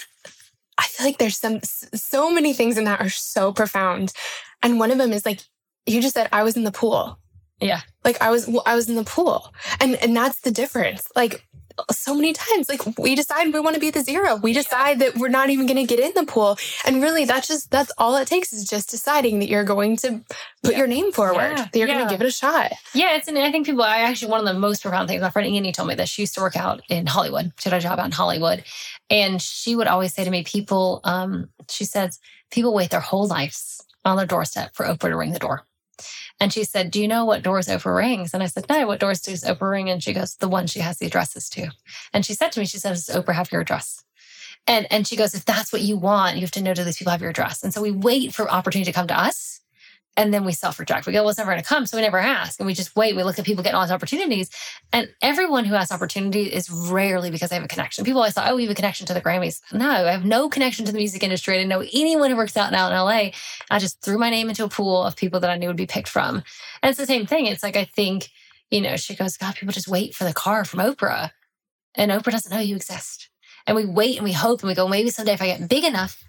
I feel like there's some, so many things in that are so profound. And one of them is like, you just said, I was in the pool. Yeah. Like I was, I was in the pool. And, and that's the difference. Like so many times, like we decide we want to be the zero. We decide that we're not even going to get in the pool. And really that's just, that's all it takes is just deciding that you're going to put yeah. your name forward, yeah. that you're yeah. going to give it a shot. Yeah. It's, and I think people, I actually, one of the most profound things, my friend Annie told me that she used to work out in Hollywood. She had a job out in Hollywood. And she would always say to me, people, um, she says, people wait their whole lives on their doorstep for Oprah to ring the door. And she said, do you know what doors Oprah rings? And I said, no, what doors does Oprah ring? And she goes, the one she has the addresses to. And she said to me, she says, does Oprah have your address? And and she goes, if that's what you want, you have to know, do these people have your address? And so we wait for opportunity to come to us. And then we self-reject. We go, well, it's never going to come. So we never ask. And we just wait. We look at people getting all these opportunities. And everyone who has opportunity is rarely because they have a connection. People always thought, oh, we have a connection to the Grammys. No, I have no connection to the music industry. I didn't know anyone who works out now in L A. I just threw my name into a pool of people that I knew would be picked from. And it's the same thing. It's like, I think, you know, she goes, God, people just wait for the car from Oprah. And Oprah doesn't know you exist. And we wait and we hope and we go, maybe someday if I get big enough,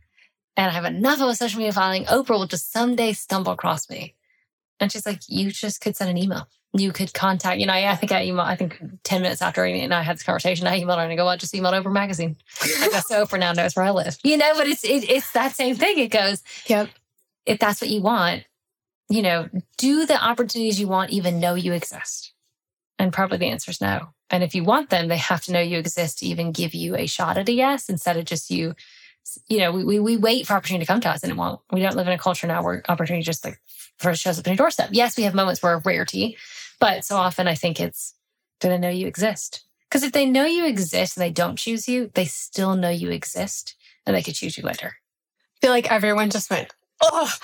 and I have enough of a social media following, Oprah will just someday stumble across me. And she's like, you just could send an email. You could contact, you know, I, I think I emailed, I think ten minutes after Amy and I had this conversation, I emailed her and I go, well, I just emailed Oprah Magazine. I guess so Oprah now knows where I live. You know, but it's it, it's that same thing. It goes, yep. If that's what you want, you know, do the opportunities you want even know you exist? And probably the answer is no. And if you want them, they have to know you exist to even give you a shot at a yes, instead of just you. You know, we, we we wait for opportunity to come to us, and it won't. We don't live in a culture now where opportunity just like first shows up on your doorstep. Yes, we have moments where rarity, but so often I think it's, do they know you exist? Because if they know you exist and they don't choose you, they still know you exist, and they could choose you later. I feel like everyone just went, oh,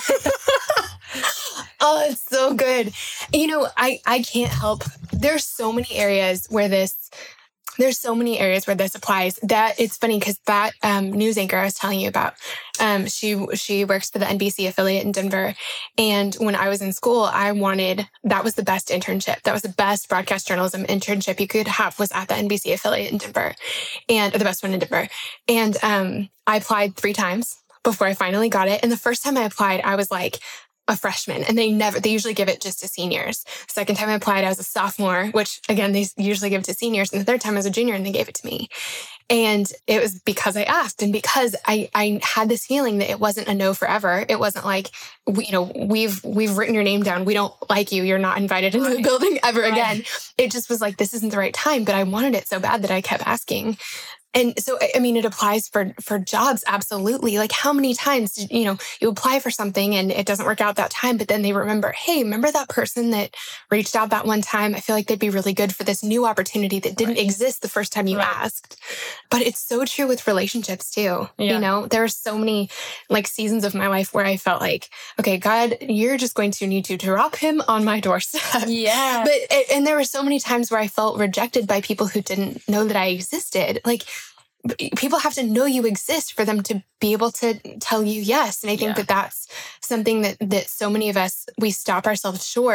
oh, it's so good. You know, I I can't help. There's so many areas where this. There's so many areas where this applies. That it's funny because that um, news anchor I was telling you about, um, she she works for the N B C affiliate in Denver. And when I was in school, I wanted, that was the best internship. That was the best broadcast journalism internship you could have, was at the N B C affiliate in Denver, and or the best one in Denver. And um, I applied three times before I finally got it. And the first time I applied, I was like a freshman, and they never, they usually give it just to seniors. Second time I applied, I was a sophomore, which again, they usually give it to seniors. And the third time I was a junior, and they gave it to me. And it was because I asked, and because I, I had this feeling that it wasn't a no forever. It wasn't like, we, you know, we've, we've written your name down. We don't like you. You're not invited into the building ever right. again. It just was like, this isn't the right time, but I wanted it so bad that I kept asking. And so, I mean, it applies for, for jobs. Absolutely. Like how many times, did, you know, you apply for something and it doesn't work out that time, but then they remember, hey, remember that person that reached out that one time? I feel like they'd be really good for this new opportunity that didn't right. exist the first time you right. asked. But it's so true with relationships too. Yeah. You know, there are so many like seasons of my life where I felt like, okay, God, you're just going to need to drop him on my doorstep. Yeah. But, and there were so many times where I felt rejected by people who didn't know that I existed. Like, people have to know you exist for them to be able to tell you yes. And I think yeah. that that's something that, that so many of us, we stop ourselves short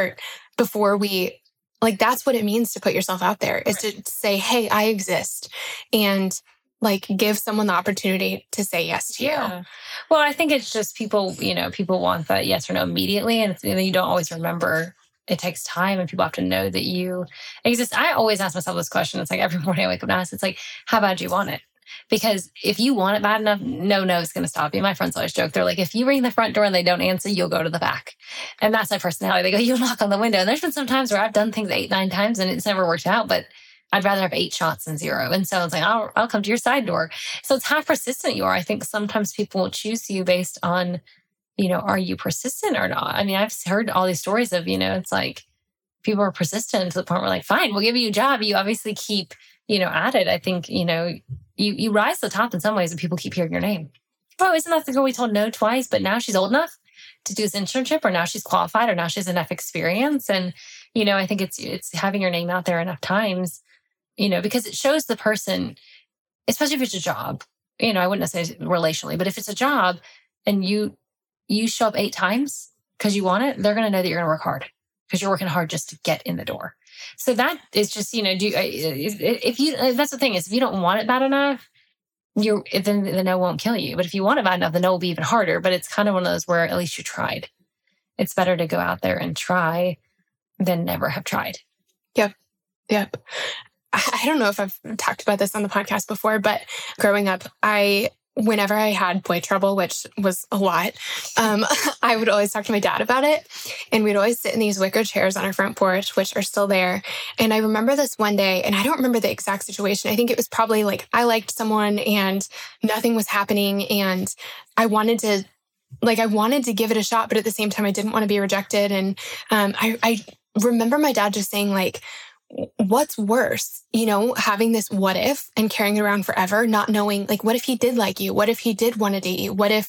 before we, like, that's what it means to put yourself out there, is to say, hey, I exist, and like give someone the opportunity to say yes to yeah. you. Well, I think it's just people, you know, people want that yes or no immediately. And you don't always remember. It takes time, and people have to know that you exist. I always ask myself this question. It's like every morning I wake up and ask, it's like, how bad do you want it? Because if you want it bad enough, no, no is going to stop you. My friends always joke. They're like, if you ring the front door and they don't answer, you'll go to the back. And that's my personality. They go, you'll knock on the window. And there's been some times where I've done things eight, nine times and it's never worked out, but I'd rather have eight shots than zero. And so it's like, I'll, I'll come to your side door. So it's how persistent you are. I think sometimes people will choose you based on, you know, are you persistent or not? I mean, I've heard all these stories of, you know, it's like people are persistent to the point where like, fine, we'll give you a job. You obviously keep, you know, at it. I think, you know, you, you rise to the top in some ways and people keep hearing your name. Oh, isn't that the girl we told no twice, but now she's old enough to do this internship, or now she's qualified, or now she has enough experience. And, you know, I think it's, it's having your name out there enough times, you know, because it shows the person, especially if it's a job, you know, I wouldn't say relationally, but if it's a job and you, you show up eight times because you want it, they're going to know that you're going to work hard because you're working hard just to get in the door. So that is just, you know, do you, if you, that's the thing is if you don't want it bad enough, you then the no won't kill you. But if you want it bad enough, the no will be even harder. But it's kind of one of those where at least you tried. It's better to go out there and try than never have tried. Yep. Yep. I don't know if I've talked about this on the podcast before, but growing up, I, whenever I had boy trouble, which was a lot, um, I would always talk to my dad about it. And we'd always sit in these wicker chairs on our front porch, which are still there. And I remember this one day, and I don't remember the exact situation. I think it was probably like I liked someone and nothing was happening. And I wanted to, like, I wanted to give it a shot, but at the same time, I didn't want to be rejected. And um, I, I remember my dad just saying, like, what's worse, you know, having this what if and carrying it around forever, not knowing, like, what if he did like you? What if he did want to date you? What if,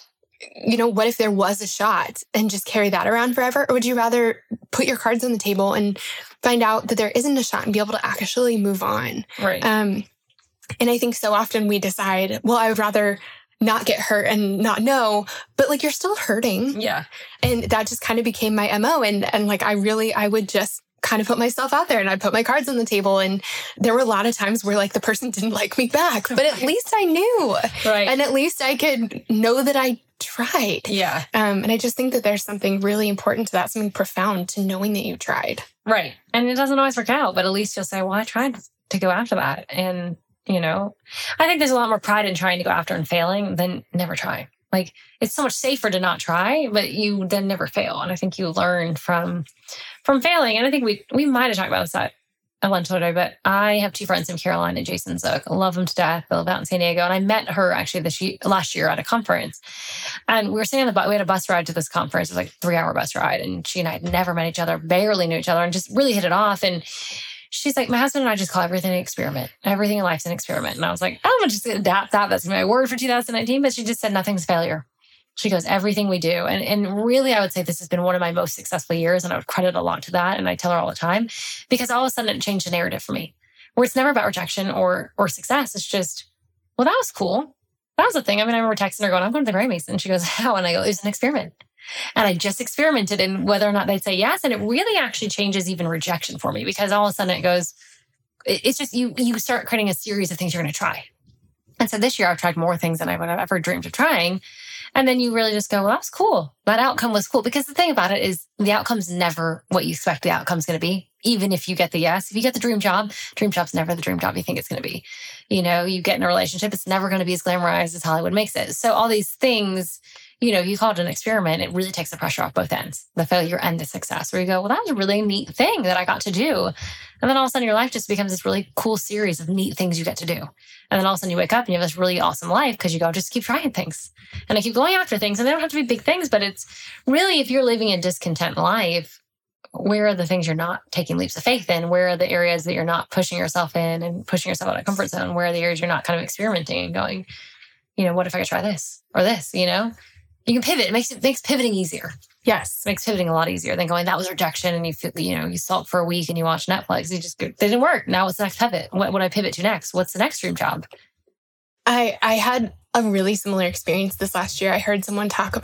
you know, what if there was a shot, and just carry that around forever? Or would you rather put your cards on the table and find out that there isn't a shot and be able to actually move on? Right. Um, and I think so often we decide, well, I would rather not get hurt and not know, but like, you're still hurting. Yeah. And that just kind of became my M O. And, and like, I really, I would just kind of put myself out there and I'd put my cards on the table. And there were a lot of times where like the person didn't like me back, but at least I knew. Right. And at least I could know that I tried. Yeah. Um, and I just think that there's something really important to that, something profound to knowing that you tried. Right. And it doesn't always work out, but at least you'll say, well, I tried to go after that. And, you know, I think there's a lot more pride in trying to go after and failing than never trying. Like, it's so much safer to not try, but you then never fail. And I think you learn from from failing. And I think we we might have talked about this at, at lunch the other day, but I have two friends in Carolina, Jason Zook. I love them to death. They live out in San Diego. And I met her actually this year, last year at a conference. And we were sitting on the bus. We had a bus ride to this conference. It was like a three-hour bus ride. And she and I had never met each other, barely knew each other, and just really hit it off. And she's like, my husband and I just call everything an experiment. Everything in life's an experiment. And I was like, I'm going to just adapt that. That's my word for two thousand nineteen. But she just said, nothing's failure. She goes, everything we do. And, and really, I would say this has been one of my most successful years. And I would credit a lot to that. And I tell her all the time, because all of a sudden it changed the narrative for me, where it's never about rejection or or success. It's just, well, that was cool. That was the thing. I mean, I remember texting her going, I'm going to the Grammys. And she goes, how? And I go, it was an experiment. And I just experimented in whether or not they'd say yes. And it really actually changes even rejection for me, because all of a sudden it goes, it's just, you you start creating a series of things you're going to try. And so this year I've tried more things than I would have ever dreamed of trying. And then you really just go, well, that was cool. That outcome was cool. Because the thing about it is the outcome's never what you expect the outcome's going to be. Even if you get the yes, if you get the dream job, dream job's never the dream job you think it's going to be. You know, you get in a relationship, it's never going to be as glamorized as Hollywood makes it. So all these things, you know, you call it an experiment, it really takes the pressure off both ends, the failure and the success, where you go, well, that was a really neat thing that I got to do. And then all of a sudden your life just becomes this really cool series of neat things you get to do. And then all of a sudden you wake up and you have this really awesome life because you go, just keep trying things. And I keep going after things. And they don't have to be big things, but it's really, if you're living a discontent life, where are the things you're not taking leaps of faith in? Where are the areas that you're not pushing yourself in and pushing yourself out of comfort zone? Where are the areas you're not kind of experimenting and going, you know, what if I could try this or this, you know? You can pivot. It makes it makes pivoting easier. Yes. It makes pivoting a lot easier than going, that was rejection. And you feel, you know, you sulk for a week and you watch Netflix. You just go, they didn't work. Now what's the next pivot? What would I pivot to next? What's the next dream job? I, I had a really similar experience this last year. I heard someone talk about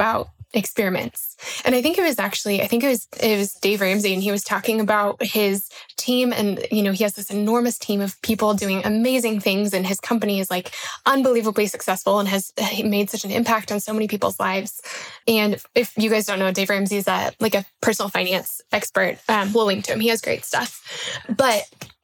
experiments. And I think it was actually, I think it was, it was Dave Ramsey, and he was talking about his team, and, you know, he has this enormous team of people doing amazing things, and his company is like unbelievably successful and has made such an impact on so many people's lives. And if you guys don't know, Dave Ramsey is a, like a personal finance expert. Um, we'll link to him. He has great stuff. But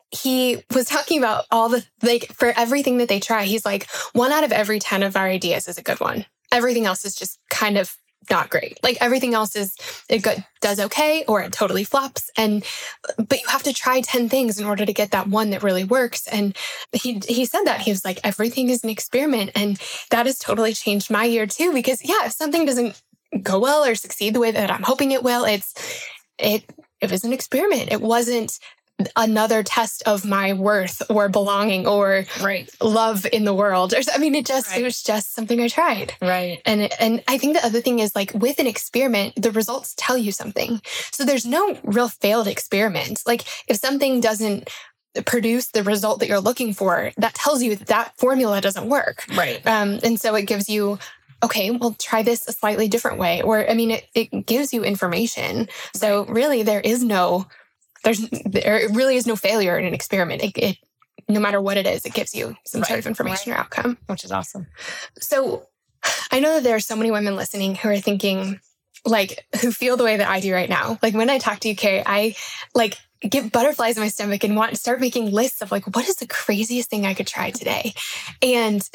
he was talking about all the, like, for everything that they try, he's like, one out of every ten of our ideas is a good one. Everything else is just kind of not great. Like everything else is, it good, does okay, or it totally flops. And, but you have to try ten things in order to get that one that really works. And he, he said that he was like, everything is an experiment. And that has totally changed my year too, because yeah, if something doesn't go well or succeed the way that I'm hoping it will, it's, it, it was an experiment. It wasn't another test of my worth or belonging or right. love in the world. Or, I mean, it just, right. it was just something I tried. Right. And, and I think the other thing is, like, with an experiment, the results tell you something. So there's no real failed experiment. Like if something doesn't produce the result that you're looking for, that tells you that that formula doesn't work. Right. Um, and so it gives you, okay, well, try this a slightly different way. Or, I mean, it, it gives you information. So really there is no There's there really is no failure in an experiment. It, it no matter what it is, it gives you some right. sort of information right. or outcome, which is awesome. So I know that there are so many women listening who are thinking, like, who feel the way that I do right now. Like when I talk to you, Carrie, I like get butterflies in my stomach and want to start making lists of like, what is the craziest thing I could try today? And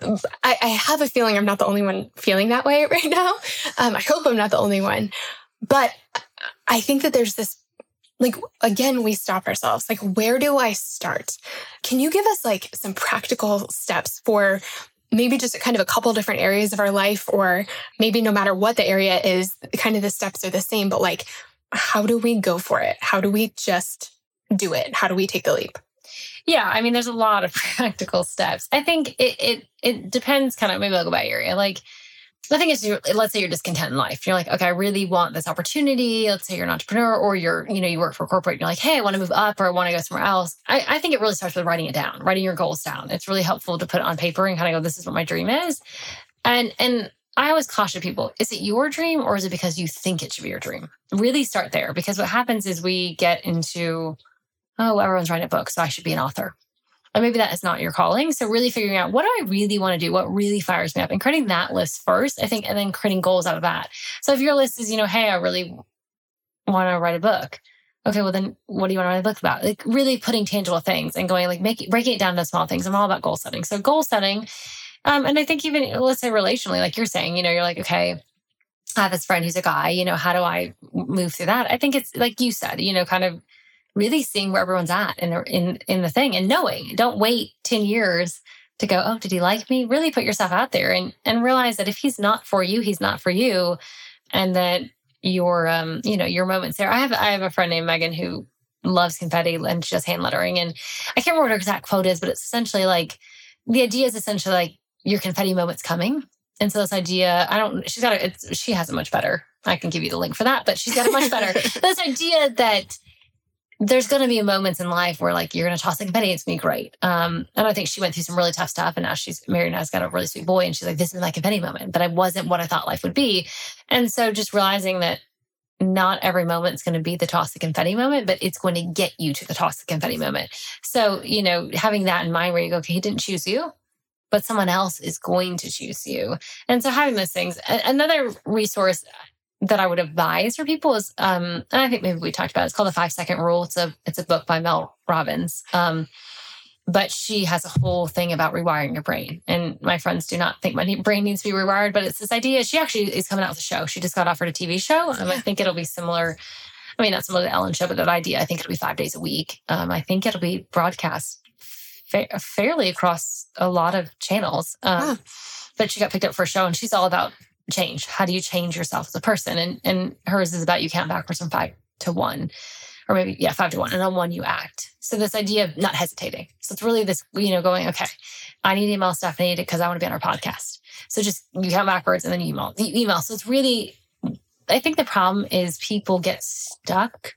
I, I have a feeling I'm not the only one feeling that way right now. Um, I hope I'm not the only one, but I think that there's this. Like, again, we stop ourselves. Like, where do I start? Can you give us like some practical steps for maybe just kind of a couple different areas of our life, or maybe no matter what the area is, kind of the steps are the same, but like, how do we go for it? How do we just do it? How do we take the leap? Yeah, I mean, there's a lot of practical steps. I think it it it depends kind of, maybe I'll go by area. Like, the thing is, you're, let's say you're discontent in life. You're like, okay, I really want this opportunity. Let's say you're an entrepreneur, or you're, you know, you work for a corporate. You're like, hey, I want to move up, or I want to go somewhere else. I, I think it really starts with writing it down, writing your goals down. It's really helpful to put it on paper and kind of go, this is what my dream is. And, and I always caution people, is it your dream, or is it because you think it should be your dream? Really start there, because what happens is we get into, oh, everyone's writing a book, so I should be an author. Or maybe that is not your calling. So really figuring out, what do I really want to do? What really fires me up? And creating that list first, I think, and then creating goals out of that. So if your list is, you know, hey, I really want to write a book. Okay, well then what do you want to write a book about? Like really putting tangible things and going like, make it, breaking it down to small things. I'm all about goal setting. So goal setting. Um, and I think even, let's say relationally, like you're saying, you know, you're like, okay, I have this friend who's a guy, you know, how do I move through that? I think it's like you said, you know, kind of really seeing where everyone's at in the, in, in the thing, and knowing, don't wait ten years to go, oh, did he like me? Really put yourself out there and, and realize that if he's not for you, he's not for you. And that your, um, you know, your moments there. I have, I have a friend named Megan who loves confetti and she does hand lettering. And I can't remember what her exact quote is, but it's essentially like, the idea is essentially like your confetti moment's coming. And so this idea, I don't, she's got a, it's, she has it much better. I can give you the link for that, but she's got it much better. This idea that there's going to be moments in life where like you're going to toss the confetti. It's going to be great. Um, and I think she went through some really tough stuff, and now she's married and has got a really sweet boy. And she's like, this is my confetti moment, but I wasn't what I thought life would be. And so just realizing that not every moment is going to be the toss the confetti moment, but it's going to get you to the toss the confetti moment. So, you know, having that in mind where you go, okay, he didn't choose you, but someone else is going to choose you. And so having those things, another resource that I would advise for people is, um, and I think maybe we talked about it, it's called The Five Second Rule. It's a, it's a book by Mel Robbins. Um, but she has a whole thing about rewiring your brain. And my friends do not think my brain needs to be rewired, but it's this idea. She actually is coming out with a show. She just got offered a T V show. Um, I think it'll be similar. I mean, not similar to the Ellen show, but that idea, I think it'll be five days a week. Um, I think it'll be broadcast fa- fairly across a lot of channels. Um, huh. But she got picked up for a show, and she's all about change. How do you change yourself as a person? And and hers is about you count backwards from five to one, or maybe, yeah, five to one. And on one, you act. So this idea of not hesitating. So it's really this, you know, going, okay, I need to email Stephanie because I want to be on our podcast. So just you count backwards and then you email, you email. So it's really, I think the problem is people get stuck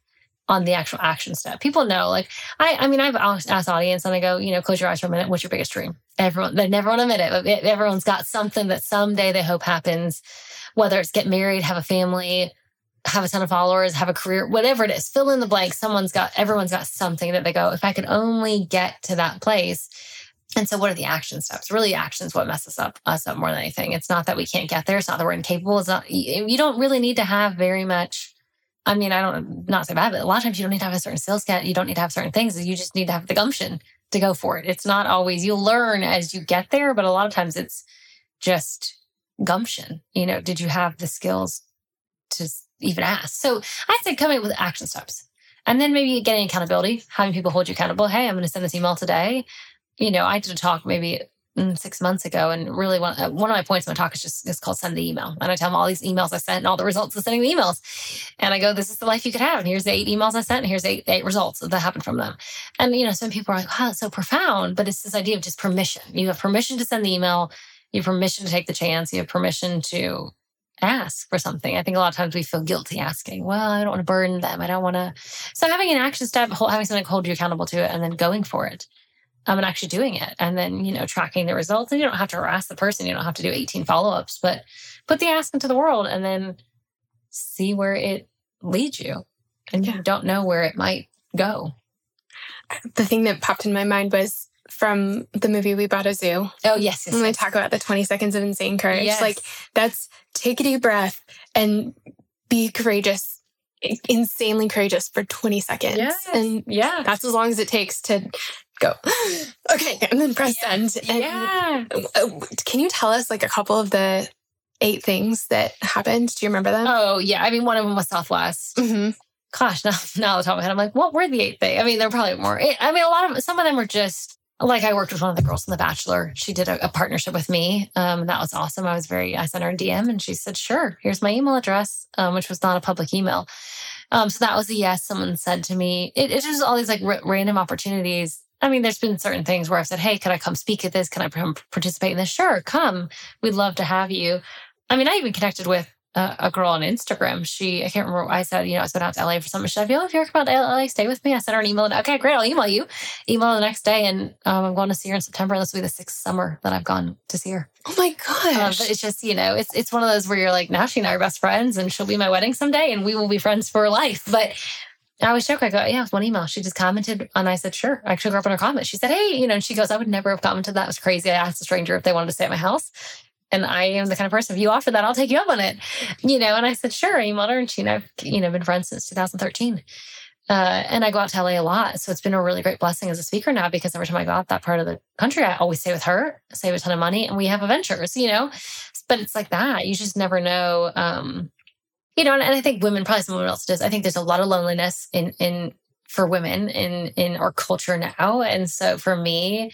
on the actual action step. People know, like, I I mean, I've asked, asked audience and I go, you know, close your eyes for a minute. What's your biggest dream? Everyone, they never want to admit it, but everyone's got something that someday they hope happens, whether it's get married, have a family, have a ton of followers, have a career, whatever it is, fill in the blank. Someone's got, everyone's got something that they go, if I could only get to that place. And so what are the action steps? Really, action's what messes up us up more than anything. It's not that we can't get there. It's not that we're incapable. It's not, you don't really need to have very much. I mean, I don't, not say bad, but a lot of times you don't need to have a certain skill set. You don't need to have certain things. You just need to have the gumption to go for it. It's not always, you'll learn as you get there, but a lot of times it's just gumption. You know, did you have the skills to even ask? So I'd say coming up with action steps. And then maybe getting accountability, having people hold you accountable. Hey, I'm going to send this email today. You know, I did a talk maybe six months ago, and really one, one of my points in my talk is just it's called send the email. And I tell them all these emails I sent and all the results of sending the emails. And I go, this is the life you could have. And here's the eight emails I sent, and here's eight, eight results that happened from them. And, you know, some people are like, wow, that's so profound. But it's this idea of just permission. You have permission to send the email. You have permission to take the chance. You have permission to ask for something. I think a lot of times we feel guilty asking. Well, I don't want to burden them. I don't want to. So having an action step, having something to hold you accountable to it, and then going for it. Um, and actually doing it, and then, you know, tracking the results. And you don't have to harass the person. You don't have to do eighteen follow-ups, but put the ask into the world and then see where it leads you. And yeah. You don't know where it might go. The thing that popped in my mind was from the movie We Bought a Zoo. Oh, yes. yes when yes. they talk about the twenty seconds of insane courage. Yes. Like, that's take a deep breath and be courageous, insanely courageous for twenty seconds. Yes. And yeah, that's as long as it takes to go, okay, and then press yeah. send. And yeah. Can you tell us like a couple of the eight things that happened? Do you remember them? Oh, yeah. I mean, one of them was Southwest. Mm-hmm. Gosh, now, now on the top of my head, I'm like, what were the eight things? I mean, there were probably more. I mean, a lot of, some of them were just, like I worked with one of the girls in The Bachelor. She did a, a partnership with me. Um, that was awesome. I was very, I sent her a D M and she said, sure, here's my email address, um, which was not a public email. Um, so that was a yes. Someone said to me, it, it was all these like r- random opportunities. I mean, there's been certain things where I've said, hey, can I come speak at this? Can I participate in this? Sure, come. We'd love to have you. I mean, I even connected with a, a girl on Instagram. She, I can't remember, I said, you know, I was going out to L A for something. She said, if you ever come out to L A, stay with me. I sent her an email. Okay, great. I'll email you. Email the next day. And um, I'm going to see her in September. This will be the sixth summer that I've gone to see her. Oh my gosh. Um, but it's just, you know, it's it's one of those where you're like, now she and I are best friends and she'll be my wedding someday and we will be friends for life. But I was shocked. I go, yeah, it was one email. She just commented and I said, sure. I actually grew up in her comment. She said, hey, you know, and she goes, I would never have commented. That was crazy. I asked a stranger if they wanted to stay at my house. And I am the kind of person, if you offer that, I'll take you up on it. You know, and I said, sure. I emailed her and she and I've, you know, been friends since two thousand thirteen. Uh, and I go out to L A a lot. So it's been a really great blessing as a speaker now, because every time I go out that part of the country, I always stay with her, save a ton of money, and we have adventures, you know. But it's like that. You just never know. Um, you know, and, and I think women, probably someone else does. I think there's a lot of loneliness in in for women in in our culture now. And so for me,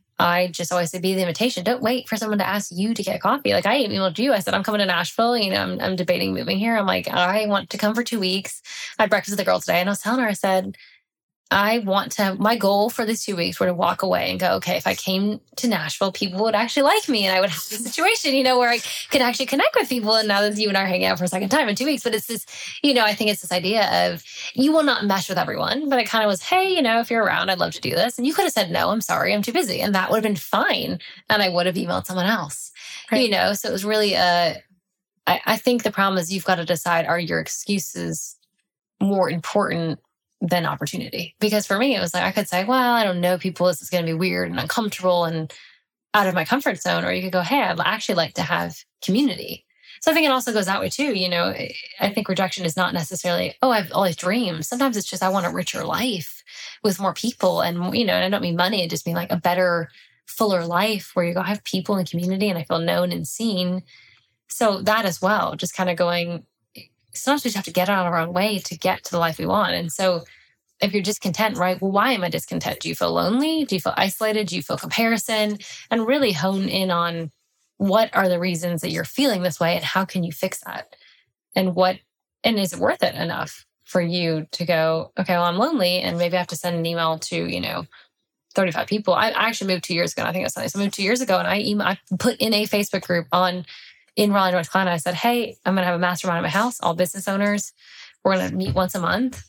I just always say, be the invitation. Don't wait for someone to ask you to get coffee. Like I emailed you. I said, I'm coming to Nashville. You know, I'm, I'm debating moving here. I'm like, I want to come for two weeks. I had breakfast with the girl today and I was telling her, I said, I want to, my goal for these two weeks were to walk away and go, okay, if I came to Nashville, people would actually like me and I would have a situation, you know, where I could actually connect with people. And now that you and I are hanging out for a second time in two weeks, but it's this, you know, I think it's this idea of you will not mesh with everyone, but it kind of was, hey, you know, if you're around, I'd love to do this. And you could have said, no, I'm sorry, I'm too busy. And that would have been fine. And I would have emailed someone else, right. You know, so it was really, a, I, I think the problem is you've got to decide, are your excuses more important than opportunity? Because for me, it was like, I could say, well, I don't know people, this is going to be weird and uncomfortable and out of my comfort zone. Or you could go, hey, I'd actually like to have community. So I think it also goes that way too. You know, I think rejection is not necessarily, oh, I have all these dreams. Sometimes it's just, I want a richer life with more people. And, you know, and I don't mean money, it just mean like a better, fuller life where you go, I have people in community and I feel known and seen. So that as well, just kind of going, sometimes we just have to get out of our own way to get to the life we want. And so if you're discontent, right? Well, why am I discontent? Do you feel lonely? Do you feel isolated? Do you feel comparison? And really hone in on what are the reasons that you're feeling this way and how can you fix that? And what, and is it worth it enough for you to go, okay, well, I'm lonely and maybe I have to send an email to, you know, thirty-five people. I, I actually moved two years ago. And I think it was Sunday. So I moved two years ago and I email, I put in a Facebook group on in Raleigh, North Carolina. I said, hey, I'm going to have a mastermind at my house, all business owners. We're going to meet once a month.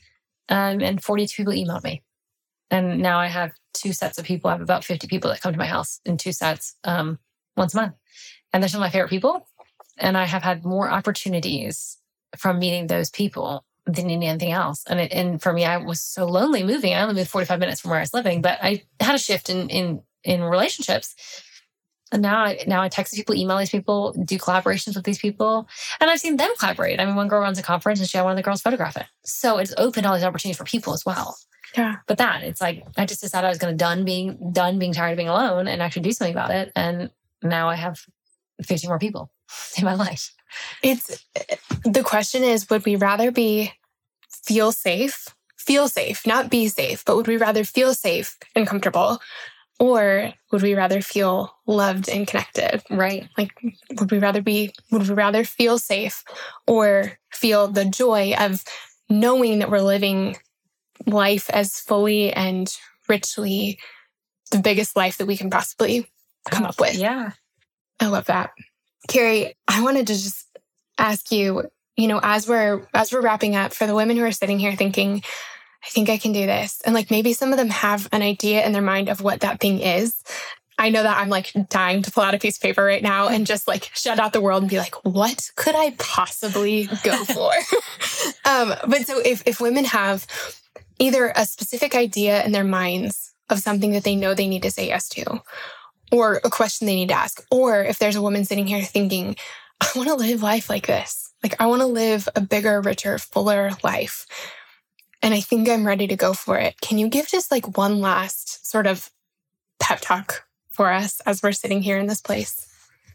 um, and forty-two people emailed me. And now I have two sets of people. I have about fifty people that come to my house in two sets um, once a month. And they're some of my favorite people. And I have had more opportunities from meeting those people than anything else. And it, and for me, I was so lonely moving. I only moved forty-five minutes from where I was living, but I had a shift in in in relationships. And now I, now I text people, email these people, do collaborations with these people. And I've seen them collaborate. I mean, one girl runs a conference and she had one of the girls photograph it. So it's opened all these opportunities for people as well. Yeah. But that, it's like, I just decided I was going to done being done being tired of being alone and actually do something about it. And now I have fifty more people in my life. It's, the question is, would we rather be, feel safe, feel safe, not be safe, but would we rather feel safe and comfortable? Or would we rather feel loved and connected? Right. Like, would we rather be, would we rather feel safe or feel the joy of knowing that we're living life as fully and richly the biggest life that we can possibly come up with? Yeah. I love that. Carrie, I wanted to just ask you, you know, as we're, as we're wrapping up, for the women who are sitting here thinking, I think I can do this. And like, maybe some of them have an idea in their mind of what that thing is. I know that I'm like dying to pull out a piece of paper right now and just like shut out the world and be like, what could I possibly go for? um, but so if, if women have either a specific idea in their minds of something that they know they need to say yes to, or a question they need to ask, or if there's a woman sitting here thinking, I want to live life like this. Like, I want to live a bigger, richer, fuller life. And I think I'm ready to go for it. Can you give just like one last sort of pep talk for us as we're sitting here in this place?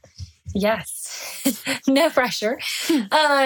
Yes. No pressure. um,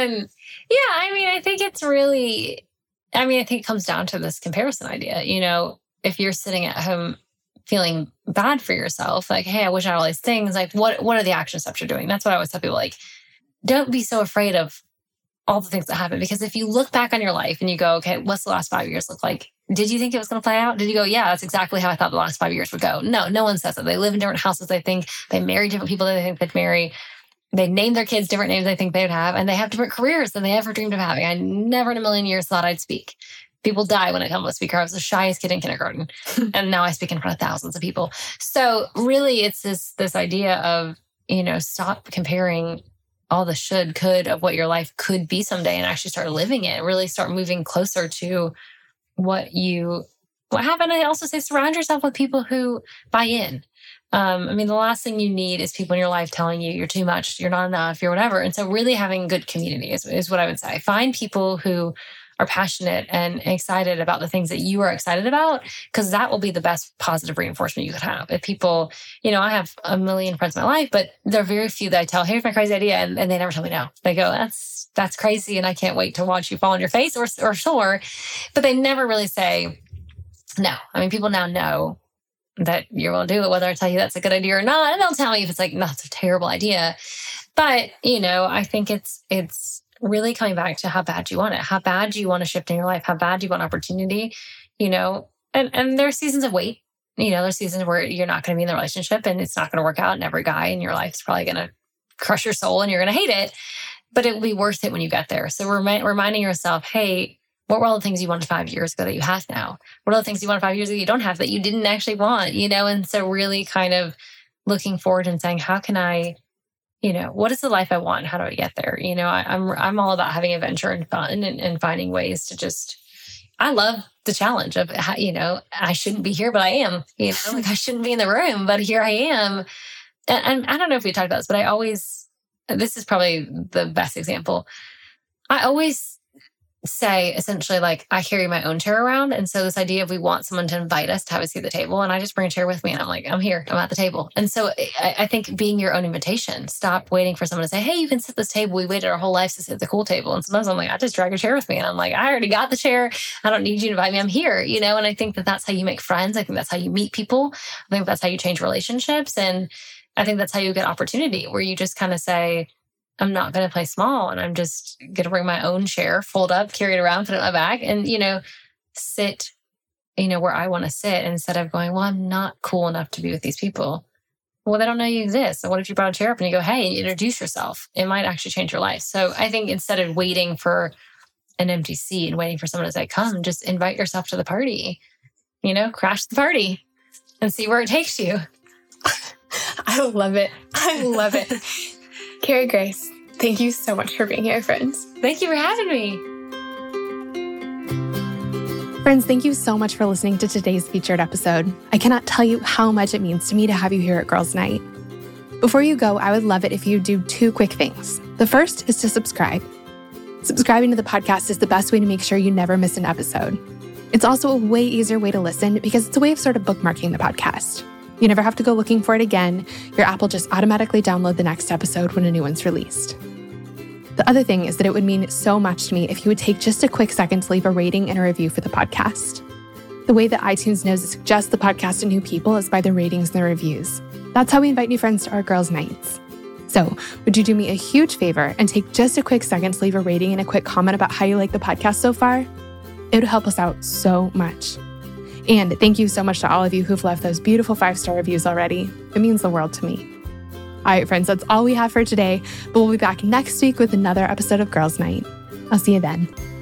yeah, I mean, I think it's really, I mean, I think it comes down to this comparison idea. You know, if you're sitting at home feeling bad for yourself, like, hey, I wish I had all these things, like what, what are the action steps you're doing? That's what I always tell people, like, don't be so afraid of all the things that happen. Because if you look back on your life and you go, okay, what's the last five years look like? Did you think it was going to play out? Did you go, yeah, that's exactly how I thought the last five years would go? No, no one says that. They live in different houses. They think they marry different people than they think they'd marry. They name their kids different names they think they'd have. And they have different careers than they ever dreamed of having. I never in a million years thought I'd speak. People die when I come to a speaker. I was the shyest kid in kindergarten. And now I speak in front of thousands of people. So really it's this, this idea of, you know, stop comparing all the should, could of what your life could be someday and actually start living it. Really start moving closer to what you what happened. I also say surround yourself with people who buy in. Um, I mean, the last thing you need is people in your life telling you you're too much, you're not enough, you're whatever. And so really having good community is, is what I would say. Find people who are passionate and excited about the things that you are excited about, because that will be the best positive reinforcement you could have. If people, you know, I have a million friends in my life, but there are very few that I tell, here's my crazy idea. And, and they never tell me no. They go, that's, that's crazy. And I can't wait to watch you fall on your face or, or sore. But they never really say no. I mean, people now know that you're going to do it, whether I tell you that's a good idea or not. And they'll tell me if it's like, no, it's a terrible idea. But, you know, I think it's, it's, really coming back to how bad you want it, how bad you want to shift in your life, how bad you want opportunity, you know, and, and there are seasons of wait, you know, there's seasons where you're not going to be in the relationship and it's not going to work out. And every guy in your life is probably going to crush your soul and you're going to hate it, but it will be worth it when you get there. So remi- reminding yourself, hey, what were all the things you wanted five years ago that you have now? What are the things you wanted five years ago you don't have that you didn't actually want, you know? And so really kind of looking forward and saying, how can I, you know, what is the life I want? How do I get there? You know, I, I'm I'm all about having adventure and fun and, and finding ways to just, I love the challenge of, how, you know, I shouldn't be here, but I am, you know, like I shouldn't be in the room, but here I am. And, and I don't know if we talked about this, but I always, this is probably the best example. I always say essentially like I carry my own chair around. And so this idea of we want someone to invite us to have a seat at the table and I just bring a chair with me and I'm like, I'm here, I'm at the table. And so I, I think being your own invitation, stop waiting for someone to say, hey, you can sit at this table. We waited our whole lives to sit at the cool table. And sometimes I'm like, I just drag a chair with me. And I'm like, I already got the chair. I don't need you to invite me. I'm here, you know? And I think that that's how you make friends. I think that's how you meet people. I think that's how you change relationships. And I think that's how you get opportunity where you just kind of say, I'm not going to play small and I'm just going to bring my own chair, fold up, carry it around, put it in my bag and, you know, sit, you know, where I want to sit instead of going, well, I'm not cool enough to be with these people. Well, they don't know you exist. So what if you brought a chair up and you go, hey, introduce yourself? It might actually change your life. So I think instead of waiting for an empty seat and waiting for someone to say, come, just invite yourself to the party. You know, crash the party and see where it takes you. I love it. I love it. Carrie Grace, thank you so much for being here, friends. Thank you for having me. Friends, thank you so much for listening to today's featured episode. I cannot tell you how much it means to me to have you here at Girls Night. Before you go, I would love it if you do two quick things. The first is to subscribe. Subscribing to the podcast is the best way to make sure you never miss an episode. It's also a way easier way to listen because it's a way of sort of bookmarking the podcast. You never have to go looking for it again. Your app will just automatically download the next episode when a new one's released. The other thing is that it would mean so much to me if you would take just a quick second to leave a rating and a review for the podcast. The way that iTunes knows to suggest the podcast to new people is by the ratings and the reviews. That's how we invite new friends to our Girls Nights. So, would you do me a huge favor and take just a quick second to leave a rating and a quick comment about how you like the podcast so far? It would help us out so much. And thank you so much to all of you who've left those beautiful five-star reviews already. It means the world to me. All right, friends, that's all we have for today, but we'll be back next week with another episode of Girls Night. I'll see you then.